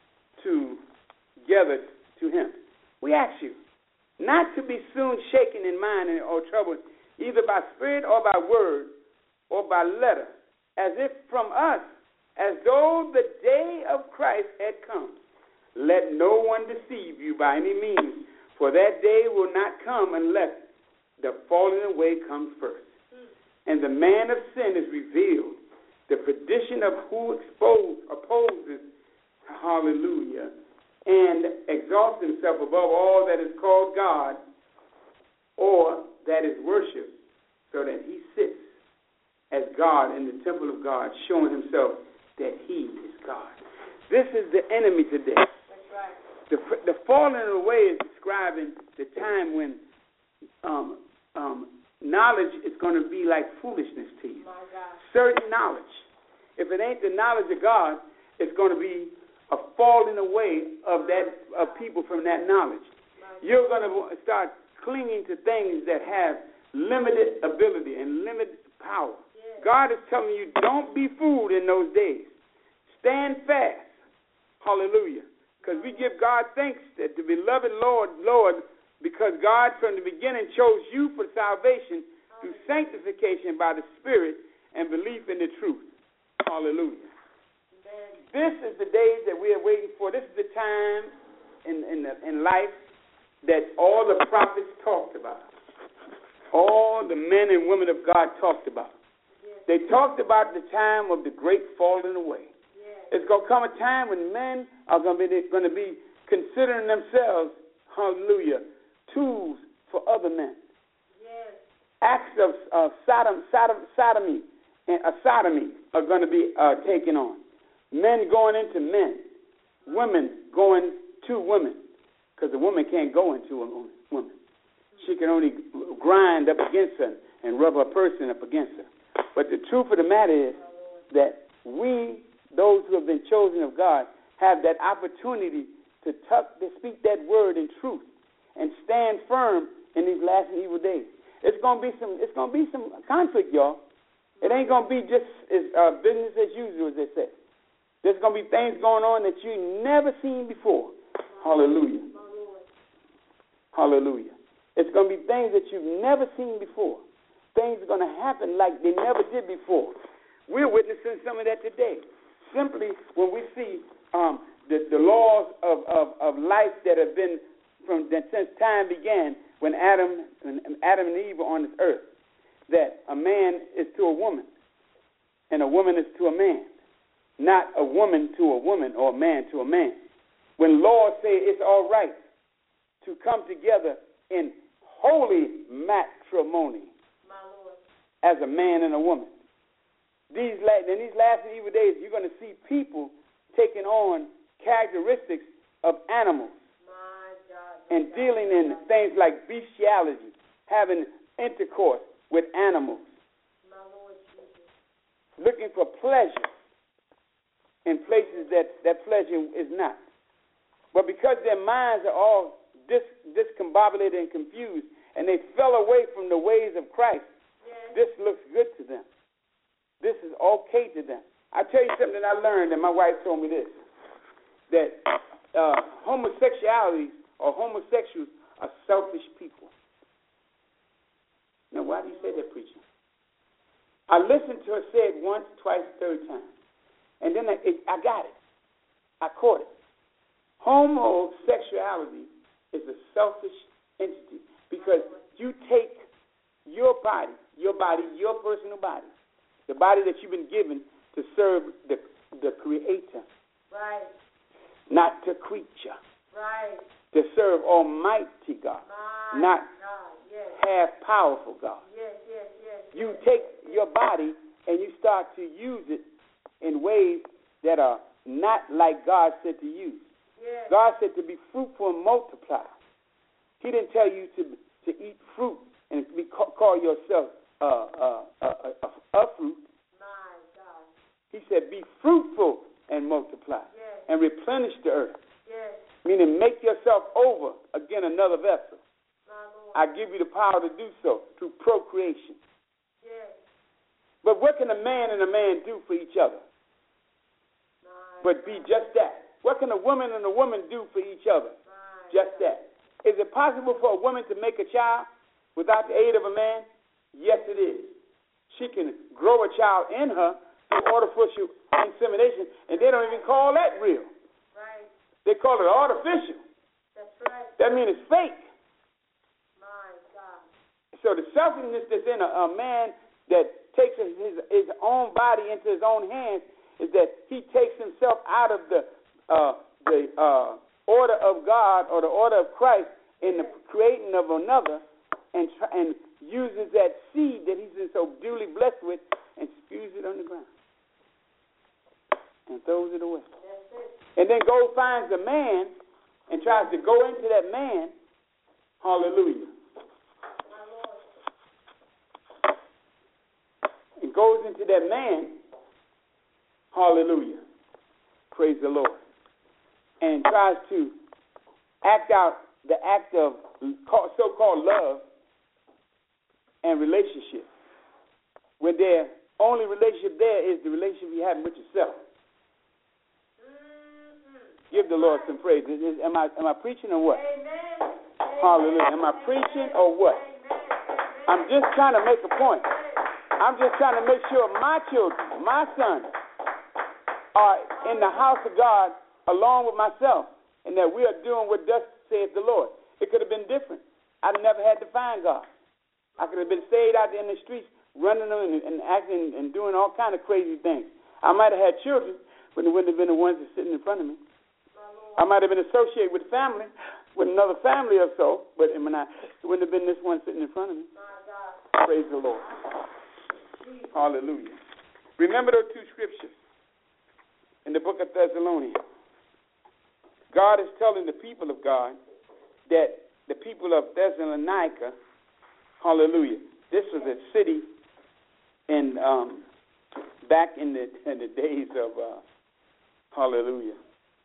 together to him, we ask you not to be soon shaken in mind or troubled, either by spirit or by word or by letter, as if from us, as though the day of Christ had come. Let no one deceive you by any means, for that day will not come unless the falling away comes first, and the man of sin is revealed, the perdition of who expose, opposes, hallelujah, and exalts himself above all that is called God or that is worshipped, so that he sits as God in the temple of God, showing himself that he is God. This is the enemy today. That's right. The, the falling away is describing the time when um, um, knowledge is going to be like foolishness to you. My God. Certain knowledge. If it ain't the knowledge of God, it's going to be a falling away of that of people from that knowledge. You're going to start clinging to things that have limited ability and limited power. Yes. God is telling you, don't be fooled in those days. Stand fast. Hallelujah. Because we give God thanks that the beloved Lord, Lord, because God from the beginning chose you for salvation through sanctification by the Spirit and belief in the truth. Hallelujah. Amen. This is the days that we are waiting for. This is the time in in, the, in life that all the prophets talked about. All the men and women of God talked about. Yes. They talked about the time of the great falling away. Yes. It's going to come a time when men are going to be, going to be considering themselves, hallelujah, tools for other men. Yes. Acts of uh, Sodom, Sodom, sodomy and uh, sodomy are going to be uh, taken on. Men going into men, women going to women, because a woman can't go into a woman. She can only grind up against her and rub her person up against her. But the truth of the matter is that we, those who have been chosen of God, have that opportunity to tuck, to speak that word in truth and stand firm in these last and evil days. It's gonna be some. It's gonna be some conflict, y'all. It ain't gonna be just as uh, business as usual, as they say. There's gonna be things going on that you never seen before. Hallelujah. Hallelujah. It's gonna be things that you've never seen before. Things are gonna happen like they never did before. We're witnessing some of that today. Simply when we see um, the, the laws of, of, of life that have been from that since time began, when Adam and Adam and Eve were on this earth, that a man is to a woman and a woman is to a man, not a woman to a woman or a man to a man. When laws say it's all right to come together in holy matrimony as a man and a woman. These in these last and evil days, you're going to see people taking on characteristics of animals and dealing in things like bestiality, having intercourse with animals, looking for pleasure in places that that pleasure is not. But because their minds are all dis, discombobulated and confused, and they fell away from the ways of Christ, yes. This looks good to them. This is okay to them. I tell you something that I learned, and my wife told me this, that uh, homosexuality or homosexuals are selfish people. Now, why do you say that, preacher? I listened to her say it once, twice, third time, and then I, it, I got it. I caught it. Homosexuality is a selfish entity because you take your body, your body, your personal body, the body that you've been given to serve the the Creator, right? Not the creature, right? To serve Almighty God, My not God, yes. half powerful God. Yes, yes, yes. You take your body and you start to use it in ways that are not like God said to use. Yes. God said to be fruitful and multiply. He didn't tell you to to eat fruit and be, call yourself uh, uh, uh, uh, a fruit. My God. He said be fruitful and multiply. Yes. And replenish the earth. Yes. Meaning make yourself over again another vessel. My Lord. I give you the power to do so through procreation. Yes. But what can a man and a man do for each other? My But God. be just that. What can a woman and a woman do for each other? My Just God. that. Is it possible for a woman to make a child without the aid of a man? Yes, it is. She can grow a child in her through artificial insemination, and they don't even call that real. Right. They call it artificial. That's right. That means it's fake. My God. So the selfishness that's in a, a man that takes his, his his own body into his own hands is that he takes himself out of the uh, the uh, order of God or the order of Christ in the creating of another, and try, and uses that seed that he's been so duly blessed with and spews it on the ground and throws it away. That's it. And then goes finds a man and tries to go into that man. Hallelujah. My Lord. And goes into that man. Hallelujah. Praise the Lord. And tries to act out the act of so-called love and relationship, when their only relationship there is the relationship you have with yourself. Mm-hmm. Give the Lord some praise. Is, is, am I am I preaching or what? Amen. Hallelujah. Am I preaching or what? I'm just trying to make a point. I'm just trying to make sure my children, my sons, are in the house of God along with myself, and that we are doing what thus saith the Lord. It could have been different. I never had to find God. I could have been stayed out there in the streets, running them and, and acting and doing all kind of crazy things. I might have had children, but it wouldn't have been the ones that sitting in front of me. I might have been associated with family, with another family or so, but it wouldn't have been this one sitting in front of me. Praise the Lord. Hallelujah. Remember those two scriptures in the book of Thessalonians. God is telling the people of God that the people of Thessalonica, hallelujah, this was a city in um, back in the in the days of uh, hallelujah,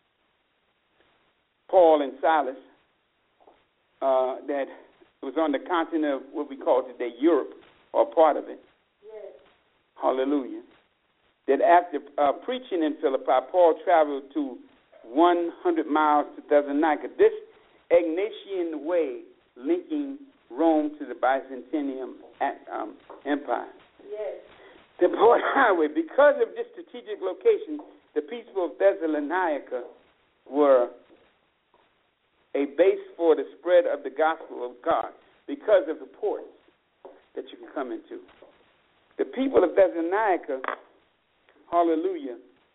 Paul and Silas, uh, that was on the continent of what we call today Europe, or part of it. Yes. Hallelujah. That after uh, preaching in Philippi, Paul traveled to one hundred miles to Thessalonica. This Egnatian way linking Rome to the Byzantium um, Empire. Yes. The Port Highway. Because of this strategic location, the people of Thessalonica were a base for the spread of the gospel of God because of the ports that you can come into. The people of Thessalonica, hallelujah,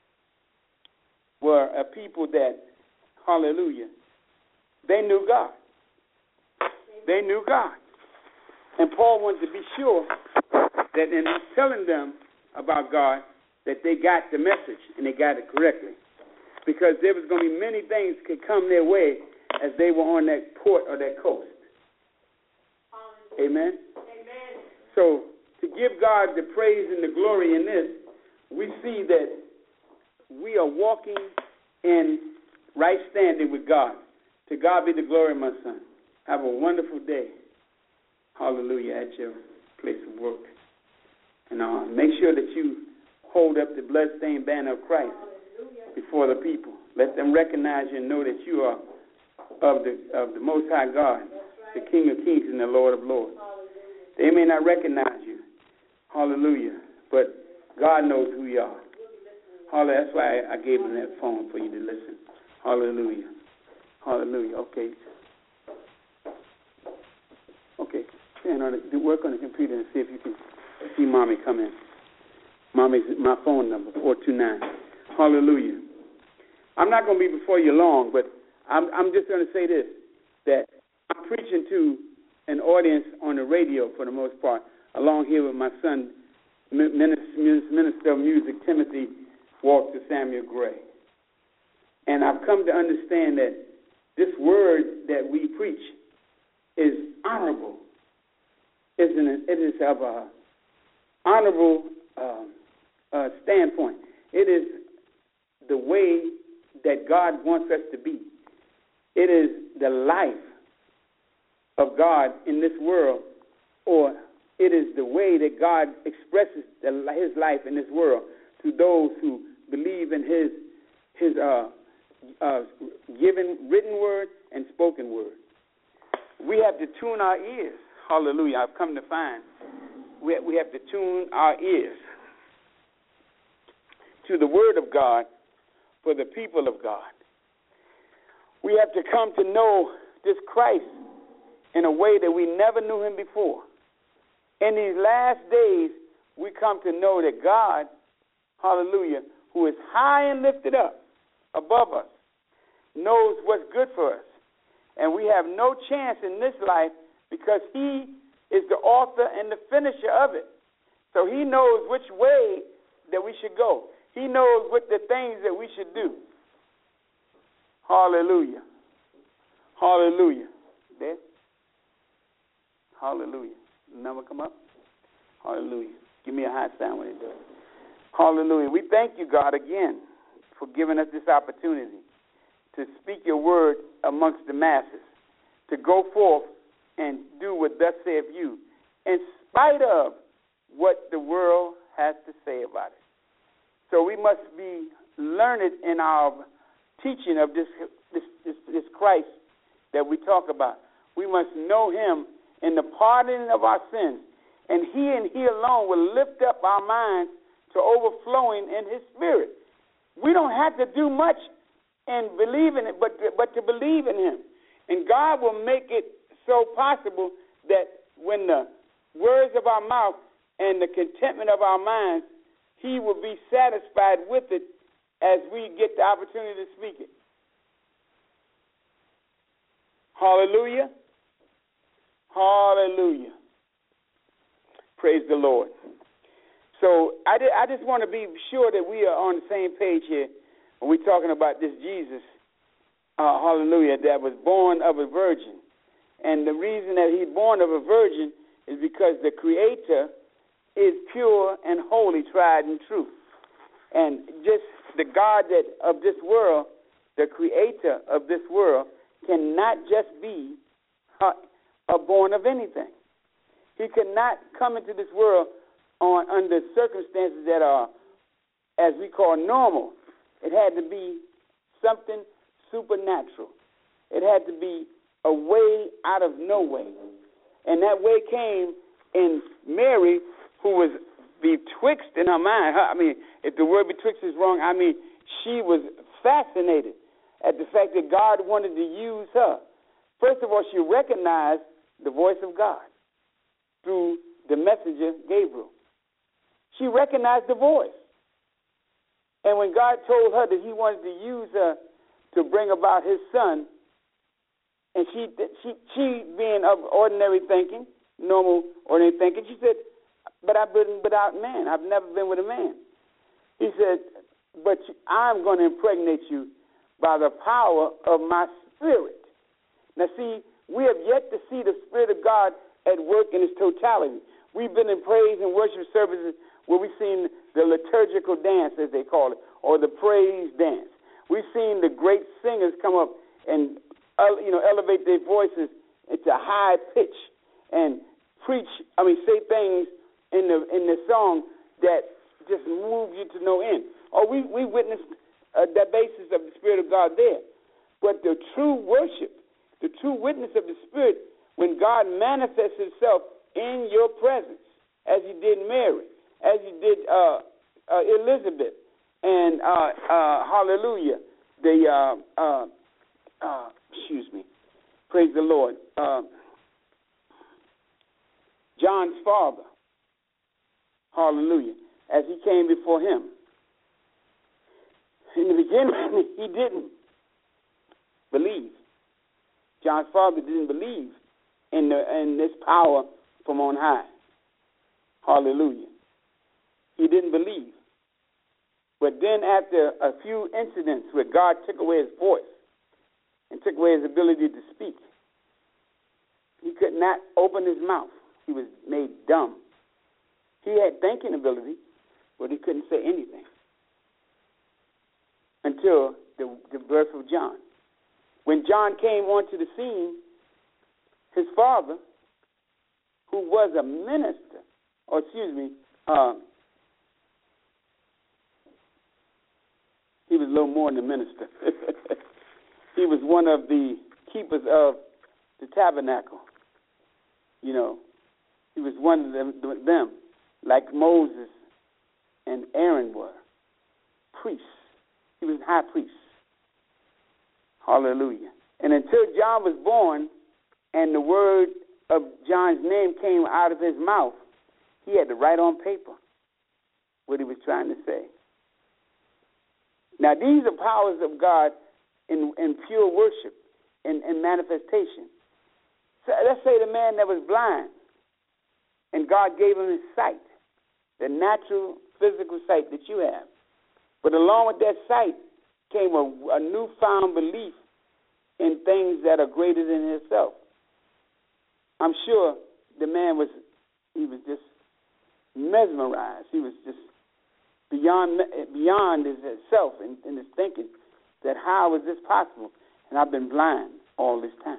were a people that, hallelujah, they knew God. They knew God. And Paul wanted to be sure that in telling them about God, that they got the message and they got it correctly. Because there was going to be many things could come their way as they were on that port or that coast. Amen? Amen. So to give God the praise and the glory in this, we see that we are walking in right standing with God. To God be the glory, my son. Have a wonderful day. Hallelujah, at your place of work. And uh, make sure that you hold up the bloodstained banner of Christ before the people. Let them recognize you and know that you are of the of the Most High God, the King of Kings and the Lord of Lords. They may not recognize you. Hallelujah. But God knows who you are. Hallelujah. That's why I gave him that phone for you to listen. Hallelujah. Hallelujah. Okay. Okay. Stand on it. Do work on the computer and see if you can see Mommy come in. Mommy's my phone number, four two nine. Hallelujah. I'm not going to be before you long, but I'm, I'm just going to say this, that I'm preaching to an audience on the radio for the most part, along here with my son, Minister, Minister of Music, Timothy Walter Samuel Gray. And I've come to understand that this word that we preach is honorable. Isn't it? It is of a honorable uh, uh, standpoint. It is the way that God wants us to be. It is the life of God in this world, or it is the way that God expresses the, his life in this world to those who believe in his his uh, uh, given written word and spoken word. We have to tune our ears. Hallelujah. I've come to find we we have to tune our ears to the word of God for the people of God. We have to come to know this Christ in a way that we never knew him before. In these last days, we come to know that God, hallelujah, who is high and lifted up above us, knows what's good for us. And we have no chance in this life because he is the author and the finisher of it. So he knows which way that we should go. He knows what the things that we should do. Hallelujah. Hallelujah. There? Hallelujah. Number come up? Hallelujah. Give me a high sound when it does. Hallelujah. We thank you, God, again for giving us this opportunity to speak your word amongst the masses, to go forth and do what thus saith you, in spite of what the world has to say about it. So we must be learned in our teaching of this this, this, this Christ that we talk about. We must know him in the pardoning of our sins, and he and he alone will lift up our minds to overflowing in his spirit. We don't have to do much in believing it, but to, but to believe in him. And God will make it so possible that when the words of our mouth and the contentment of our minds, he will be satisfied with it as we get the opportunity to speak it. Hallelujah. Hallelujah. Praise the Lord. So I, did, I just want to be sure that we are on the same page here when we're talking about this Jesus, uh, hallelujah, that was born of a virgin. And the reason that he's born of a virgin is because the Creator is pure and holy, tried and true. And just the God that of this world, the Creator of this world, cannot just be uh, uh, born of anything. He cannot come into this world on under circumstances that are, as we call, normal. It had to be something supernatural. It had to be a way out of no way. And that way came in Mary, who was betwixt in her mind. I mean, if the word betwixt is wrong, I mean, she was fascinated at the fact that God wanted to use her. First of all, she recognized the voice of God through the messenger Gabriel. She recognized the voice. And when God told her that he wanted to use her to bring about his son, and she, she, she being of ordinary thinking, normal ordinary thinking, she said, but I've been without man. I've never been with a man. He said, but I'm going to impregnate you by the power of my spirit. Now, see, we have yet to see the Spirit of God at work in its totality. We've been in praise and worship services where we've seen the liturgical dance, as they call it, or the praise dance. We've seen the great singers come up and uh, you know elevate their voices into high pitch and preach. I mean, say things in the in the song that just move you to no end. Or we we witnessed uh, the basis of the Spirit of God there. But the true worship, the true witness of the Spirit, when God manifests himself in your presence, as he did Mary, as he did uh, uh, Elizabeth, and uh, uh, hallelujah, the, uh, uh, uh, excuse me, praise the Lord, uh, John's father, hallelujah, as he came before him. In the beginning, he didn't believe. John's father didn't believe in the in this power from on high. Hallelujah. He didn't believe. But then after a few incidents where God took away his voice and took away his ability to speak, he could not open his mouth. He was made dumb. He had thinking ability, but he couldn't say anything until the, the birth of John. When John came onto the scene, his father, who was a minister, or excuse me, um, he was a little more than a minister. He was one of the keepers of the tabernacle. You know, he was one of them, them like Moses and Aaron were, priests. He was high priest. Hallelujah. And until John was born and the word of John's name came out of his mouth, he had to write on paper what he was trying to say. Now, these are powers of God in, in pure worship and, and manifestation. So let's say the man that was blind and God gave him his sight, the natural physical sight that you have. But along with that sight came a, a newfound belief in things that are greater than himself. I'm sure the man was, he was just mesmerized. He was just beyond beyond his self in, in his thinking that how is this possible? And I've been blind all this time.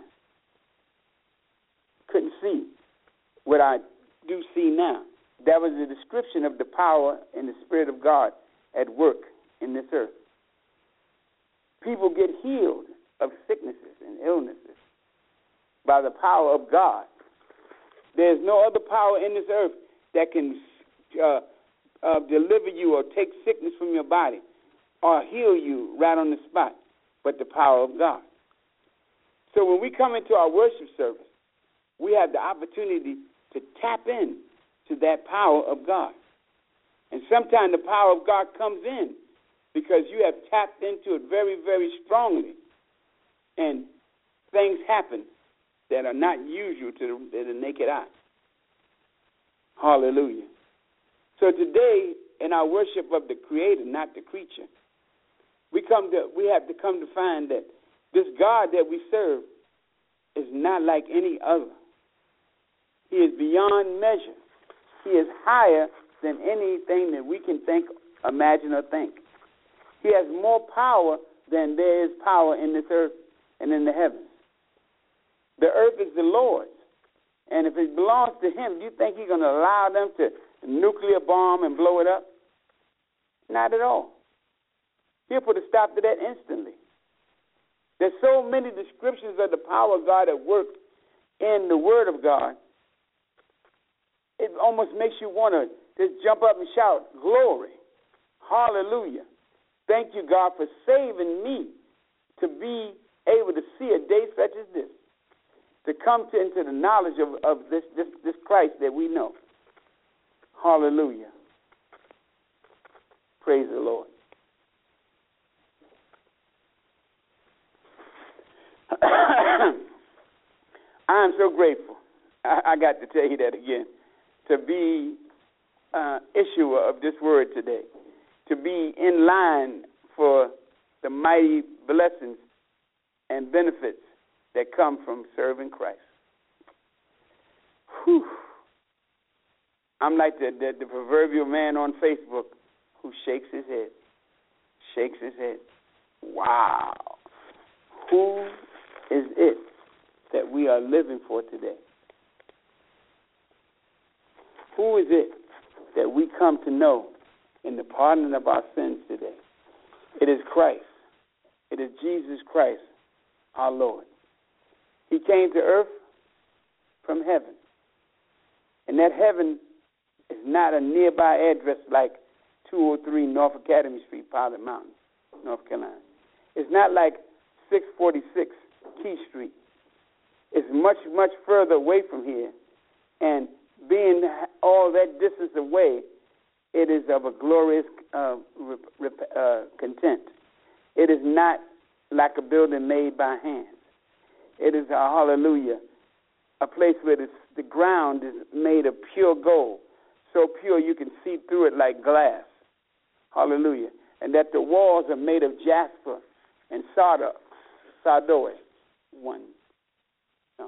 Couldn't see what I do see now. That was a description of the power and the Spirit of God at work in this earth. People get healed of sicknesses and illnesses by the power of God. There's no other power in this earth that can uh, uh, deliver you or take sickness from your body or heal you right on the spot but the power of God. So when we come into our worship service, we have the opportunity to tap in to that power of God. And sometimes the power of God comes in because you have tapped into it very, very strongly. And things happen that are not usual to the, the naked eye. Hallelujah. So today, in our worship of the Creator, not the creature, we come to we have to come to find that this God that we serve is not like any other. He is beyond measure. He is higher than anything that we can think, imagine, or think. He has more power than there is power in this earth and in the heavens. The earth is the Lord's. And if it belongs to him, do you think he's going to allow them to nuclear bomb and blow it up? Not at all. He'll put a stop to that instantly. There's so many descriptions of the power of God at work in the Word of God. It almost makes you want to just jump up and shout, glory, hallelujah. Thank you, God, for saving me to be able to see a day such as this, to come to, into the knowledge of, of this, this, this Christ that we know. Hallelujah. Praise the Lord. I am so grateful. I, I got to tell you that again. To be uh, issuer of this word today, to be in line for the mighty blessings and benefits that come from serving Christ. Whew. I'm like the, the, the proverbial man on Facebook who shakes his head, shakes his head. Wow. Who is it that we are living for today? Who is it that we come to know in the pardon of our sins today? It is Christ. It is Jesus Christ, our Lord. He came to earth from heaven. And that heaven is not a nearby address like two oh three North Academy Street, Pilot Mountain, North Carolina. It's not like six forty-six Key Street. It's much, much further away from here. And being all that distance away, it is of a glorious uh, rep, rep, uh, content. It is not like a building made by hands. It is, a hallelujah, a place where this, the ground is made of pure gold, so pure you can see through it like glass. Hallelujah. and that the walls are made of jasper and sardonyx. Sardonyx. One. No.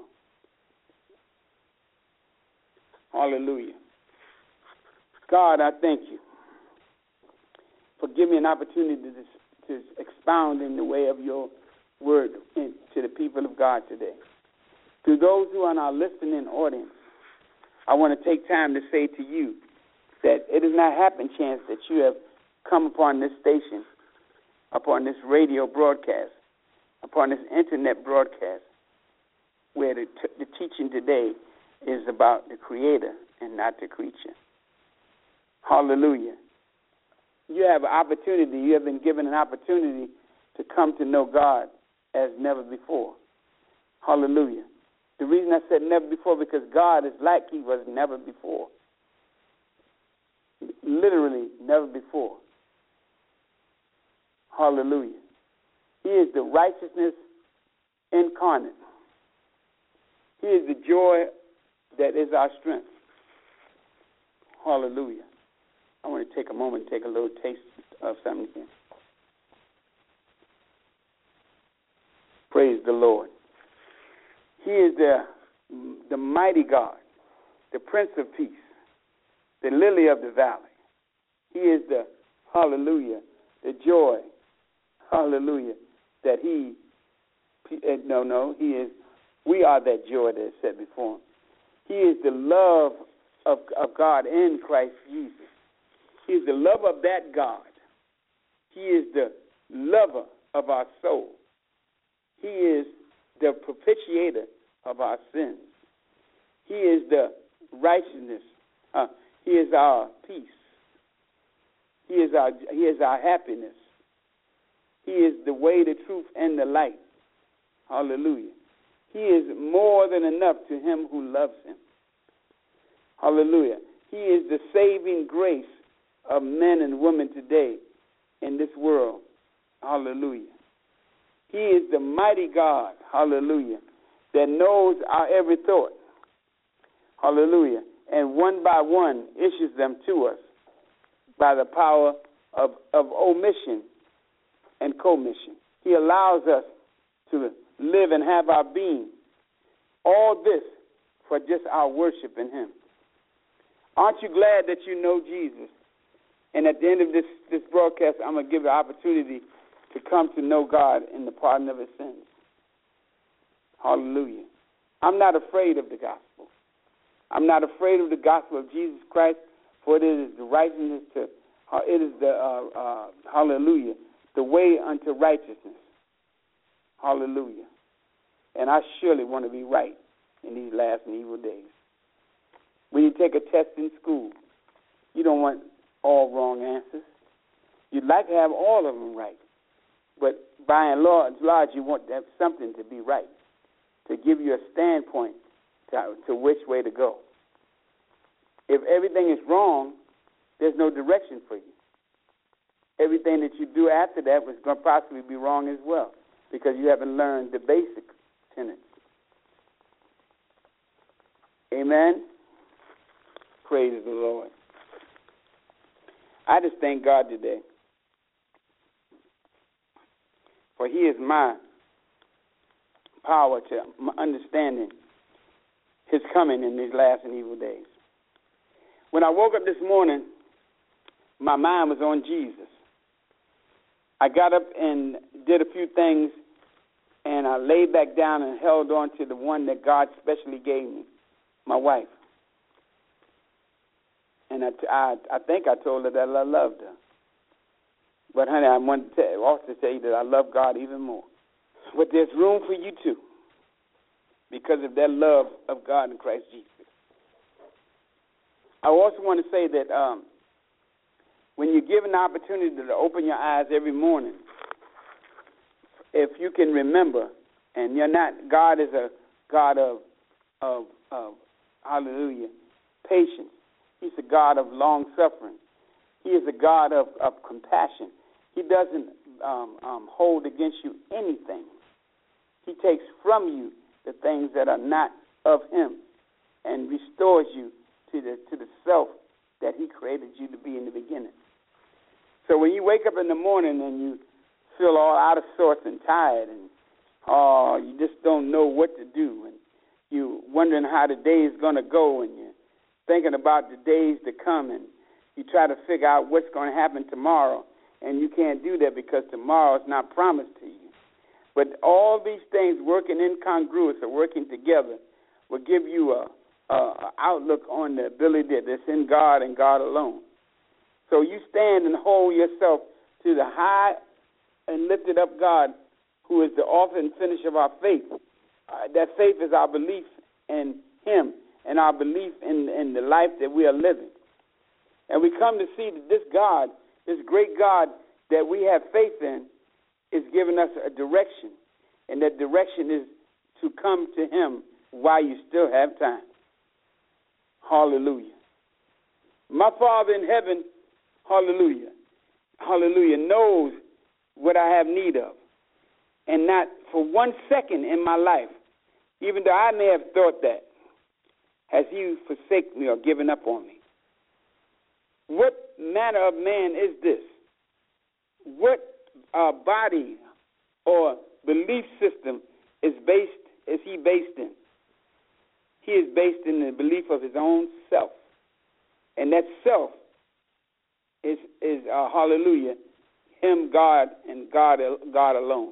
Hallelujah. God, I thank you for giving me an opportunity to, to expound in the way of your word in, to the people of God today. To those who are in our listening audience, I want to take time to say to you that it is not happen chance that you have come upon this station, upon this radio broadcast, upon this internet broadcast, where the, t- the teaching today is about the Creator and not the creature. Hallelujah. You have an opportunity, you have been given an opportunity to come to know God as never before. Hallelujah. The reason I said never before, because God is like he was never before. Literally never before. Hallelujah. He is the righteousness incarnate. He is the joy that is our strength. Hallelujah. I want to take a moment and take a little taste of something here. Praise the Lord. He is the, the mighty God, the Prince of Peace, the lily of the valley. He is the, hallelujah, the joy, hallelujah, that he, no, no, he is, we are that joy that is set before him. He is the love of, of God in Christ Jesus. He is the love of that God. He is the lover of our soul. He is the propitiator of our sins. He is the righteousness. Uh, he is our peace. He is our, he is our happiness. He is the way, the truth, and the light. Hallelujah. He is more than enough to him who loves him. Hallelujah. He is the saving grace of men and women today in this world. Hallelujah. He is the mighty God, hallelujah, that knows our every thought. Hallelujah. And one by one issues them to us by the power of, of omission and commission. He allows us to live and have our being. All this for just our worship in him. Aren't you glad that you know Jesus? And at the end of this, this broadcast, I'm going to give you an opportunity to come to know God in the pardon of his sins. Hallelujah. I'm not afraid of the gospel. I'm not afraid of the gospel of Jesus Christ, for it is the righteousness to, uh, it is the, uh, uh, hallelujah, the way unto righteousness. Hallelujah. And I surely want to be right in these last and evil days. When you take a test in school, you don't want all wrong answers. You'd like to have all of them right. But by and large, large you want to have something to be right, to give you a standpoint to, to which way to go. If everything is wrong, there's no direction for you. Everything that you do after that was going to possibly be wrong as well, because you haven't learned the basic tenets. Amen? Praise the Lord. I just thank God today, for he is my power to my understanding his coming in these last and evil days. When I woke up this morning, my mind was on Jesus. I got up and did a few things, and I laid back down and held on to the one that God specially gave me, my wife. And I, I, I think I told her that I loved her. But, honey, I want to tell, also tell you that I love God even more. But there's room for you, too, because of that love of God in Christ Jesus. I also want to say that um, when you're given the opportunity to open your eyes every morning, if you can remember, and you're not, God is a God of, of, of hallelujah, patience. He's a God of long-suffering. He is a God of, of compassion. He doesn't um, um, hold against you anything. He takes from you the things that are not of him and restores you to the to the self that he created you to be in the beginning. So when you wake up in the morning and you feel all out of sorts and tired and oh, you just don't know what to do and you're wondering how the day is going to go and you're thinking about the days to come and you try to figure out what's going to happen tomorrow, and you can't do that because tomorrow is not promised to you. But all these things working incongruous or working together will give you a, a, a outlook on the ability that's in God and God alone. So you stand and hold yourself to the high and lifted up God, who is the author and finisher of our faith. Uh, that faith is our belief in him and our belief in, in the life that we are living. And we come to see that this God, this great God that we have faith in, is giving us a direction. And that direction is to come to him while you still have time. Hallelujah. My Father in heaven, hallelujah, hallelujah, knows what I have need of. And not for one second in my life, even though I may have thought that, has he forsaken me or given up on me. What manner of man is this? What uh, body or belief system is based is he based in? He is based in the belief of his own self. And that self is, is uh, hallelujah, him, God, and God, God alone.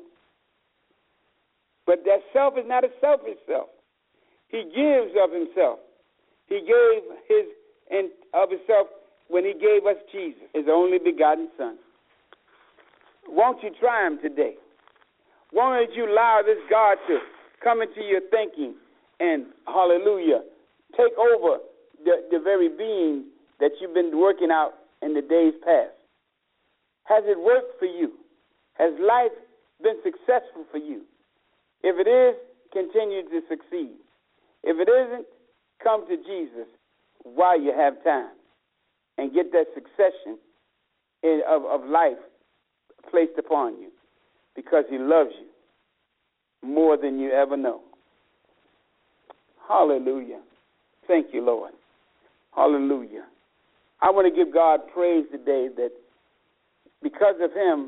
But that self is not a selfish self. He gives of himself. He gave his and of himself when he gave us Jesus, his only begotten Son. Won't you try him today? Won't you allow this God to come into your thinking and, hallelujah, take over the, the very being that you've been working out in the days past? Has it worked for you? Has life been successful for you? If it is, continue to succeed. If it isn't, come to Jesus while you have time and get that succession in, of, of life placed upon you because he loves you more than you ever know. Hallelujah. Thank you, Lord. Hallelujah. I want to give God praise today that because of him,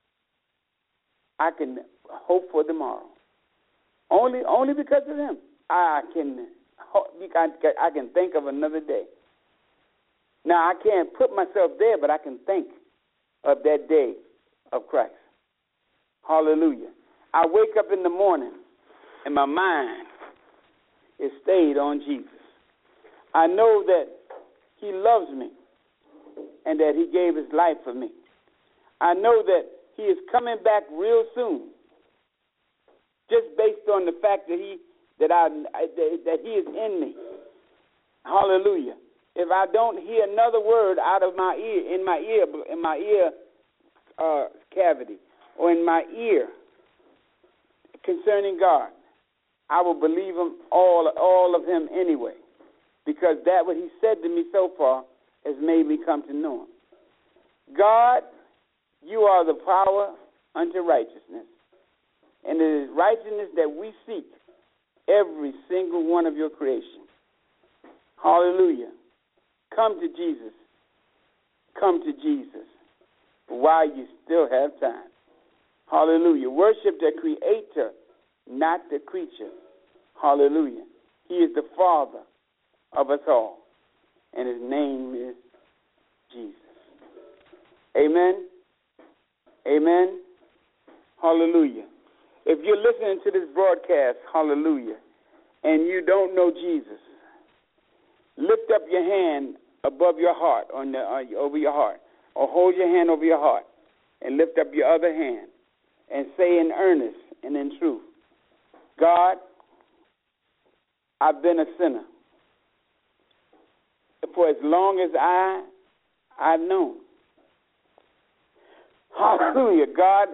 I can hope for tomorrow. Only, only because of him, I can, I can think of another day. Now, I can't put myself there, but I can think of that day of Christ. Hallelujah. I wake up in the morning, and my mind is stayed on Jesus. I know that he loves me and that he gave his life for me. I know that he is coming back real soon, just based on the fact that he that I that he is in me. Hallelujah. If I don't hear another word out of my ear, in my ear, in my ear uh, cavity, or in my ear concerning God, I will believe him all all of him anyway, because that what he said to me so far has made me come to know him. God, you are the power unto righteousness. And it is righteousness that we seek every single one of your creation. Hallelujah. Come to Jesus. Come to Jesus while you still have time. Hallelujah. Worship the Creator, not the creature. Hallelujah. He is the Father of us all, and his name is Jesus. Amen. Amen. Hallelujah. If you're listening to this broadcast, hallelujah, and you don't know Jesus, lift up your hand above your heart, on the, uh, over your heart, or hold your hand over your heart, and lift up your other hand, and say in earnest and in truth, God, I've been a sinner for as long as I, I've known. Hallelujah, God,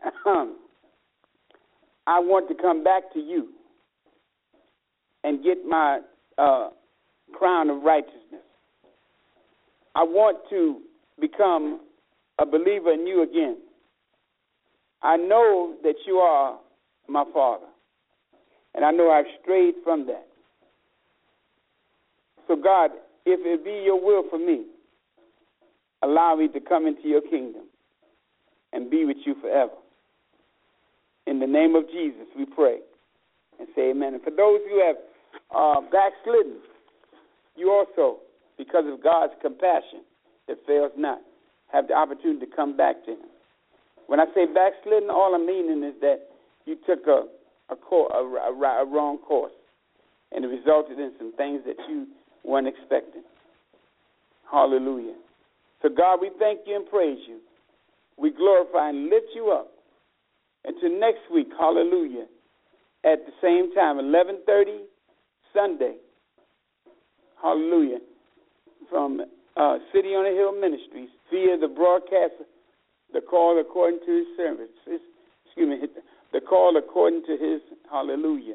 I want to come back to you and get my uh, crown of righteousness. I want to become a believer in you again. I know that you are my Father, and I know I've strayed from that. So, God, if it be your will for me allow me to come into your kingdom and be with you forever. In the name of Jesus, we pray and say amen. And for those who have uh, backslidden, you also, because of God's compassion that fails not, have the opportunity to come back to him. When I say backslidden, all I'm meaning is that you took a a, cor- a, a, a wrong course, and it resulted in some things that you weren't expecting. Hallelujah. So, God, we thank you and praise you. We glorify and lift you up. Until next week, hallelujah, at the same time, eleven thirty Sunday, hallelujah, from uh, City on the Hill Ministries via the broadcast, the call according to his service. Excuse me, the call according to his, hallelujah.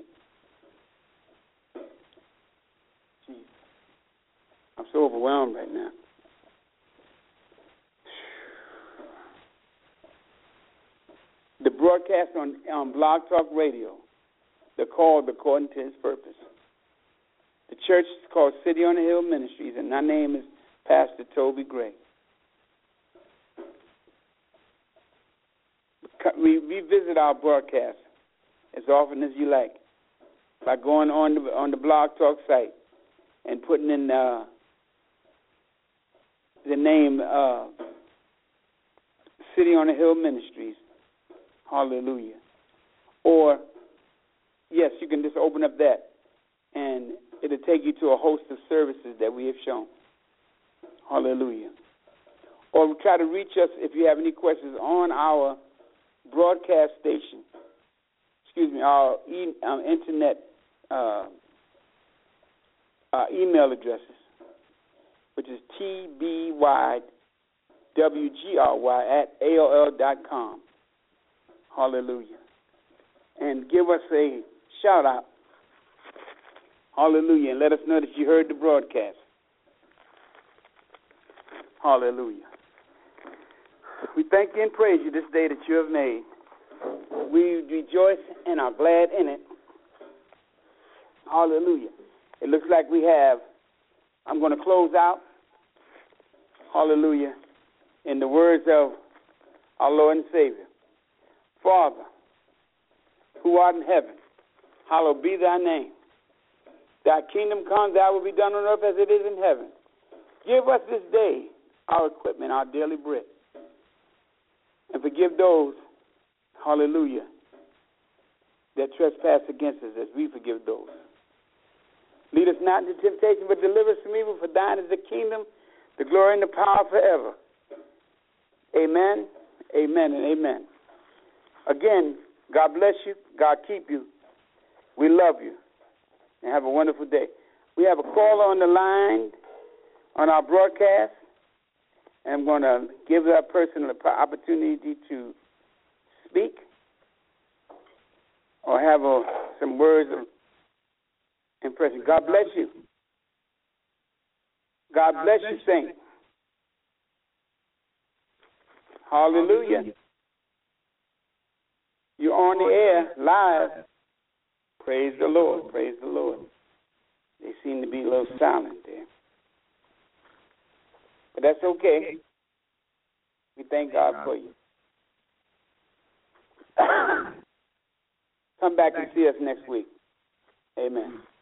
Jesus. I'm so overwhelmed right now. The broadcast on, on Blog Talk Radio, the call according to his purpose. The church is called City on the Hill Ministries, and my name is Pastor Toby Gray. We revisit our broadcast as often as you like by going on the, on the Blog Talk site and putting in uh, the name uh, City on the Hill Ministries. Hallelujah. Or, yes, you can just open up that, and it'll take you to a host of services that we have shown. Hallelujah. Or try to reach us if you have any questions on our broadcast station, excuse me, our e- um, internet uh, uh, email addresses, which is T B Y W G R Y at A O L dot com. Hallelujah. And give us a shout out. Hallelujah. And let us know that you heard the broadcast. Hallelujah. We thank you and praise you this day that you have made. We rejoice and are glad in it. Hallelujah. It looks like we have, I'm going to close out, hallelujah, in the words of our Lord and Savior. Father, who art in heaven, hallowed be thy name. Thy kingdom come, thy will be done on earth as it is in heaven. Give us this day our equipment, our daily bread. And forgive those, hallelujah, that trespass against us as we forgive those. Lead us not into temptation, but deliver us from evil, for thine is the kingdom, the glory, and the power forever. Amen, amen, and amen. Again, God bless you. God keep you. We love you. And have a wonderful day. We have a caller on the line on our broadcast. And I'm going to give that person the opportunity to speak or have a, some words of impression. God bless you. God bless you, saint. Hallelujah. You're on the air, live. Praise the Lord. Praise the Lord. They seem to be a little silent there. But that's okay. We thank God for you. Come back and see us next week. Amen.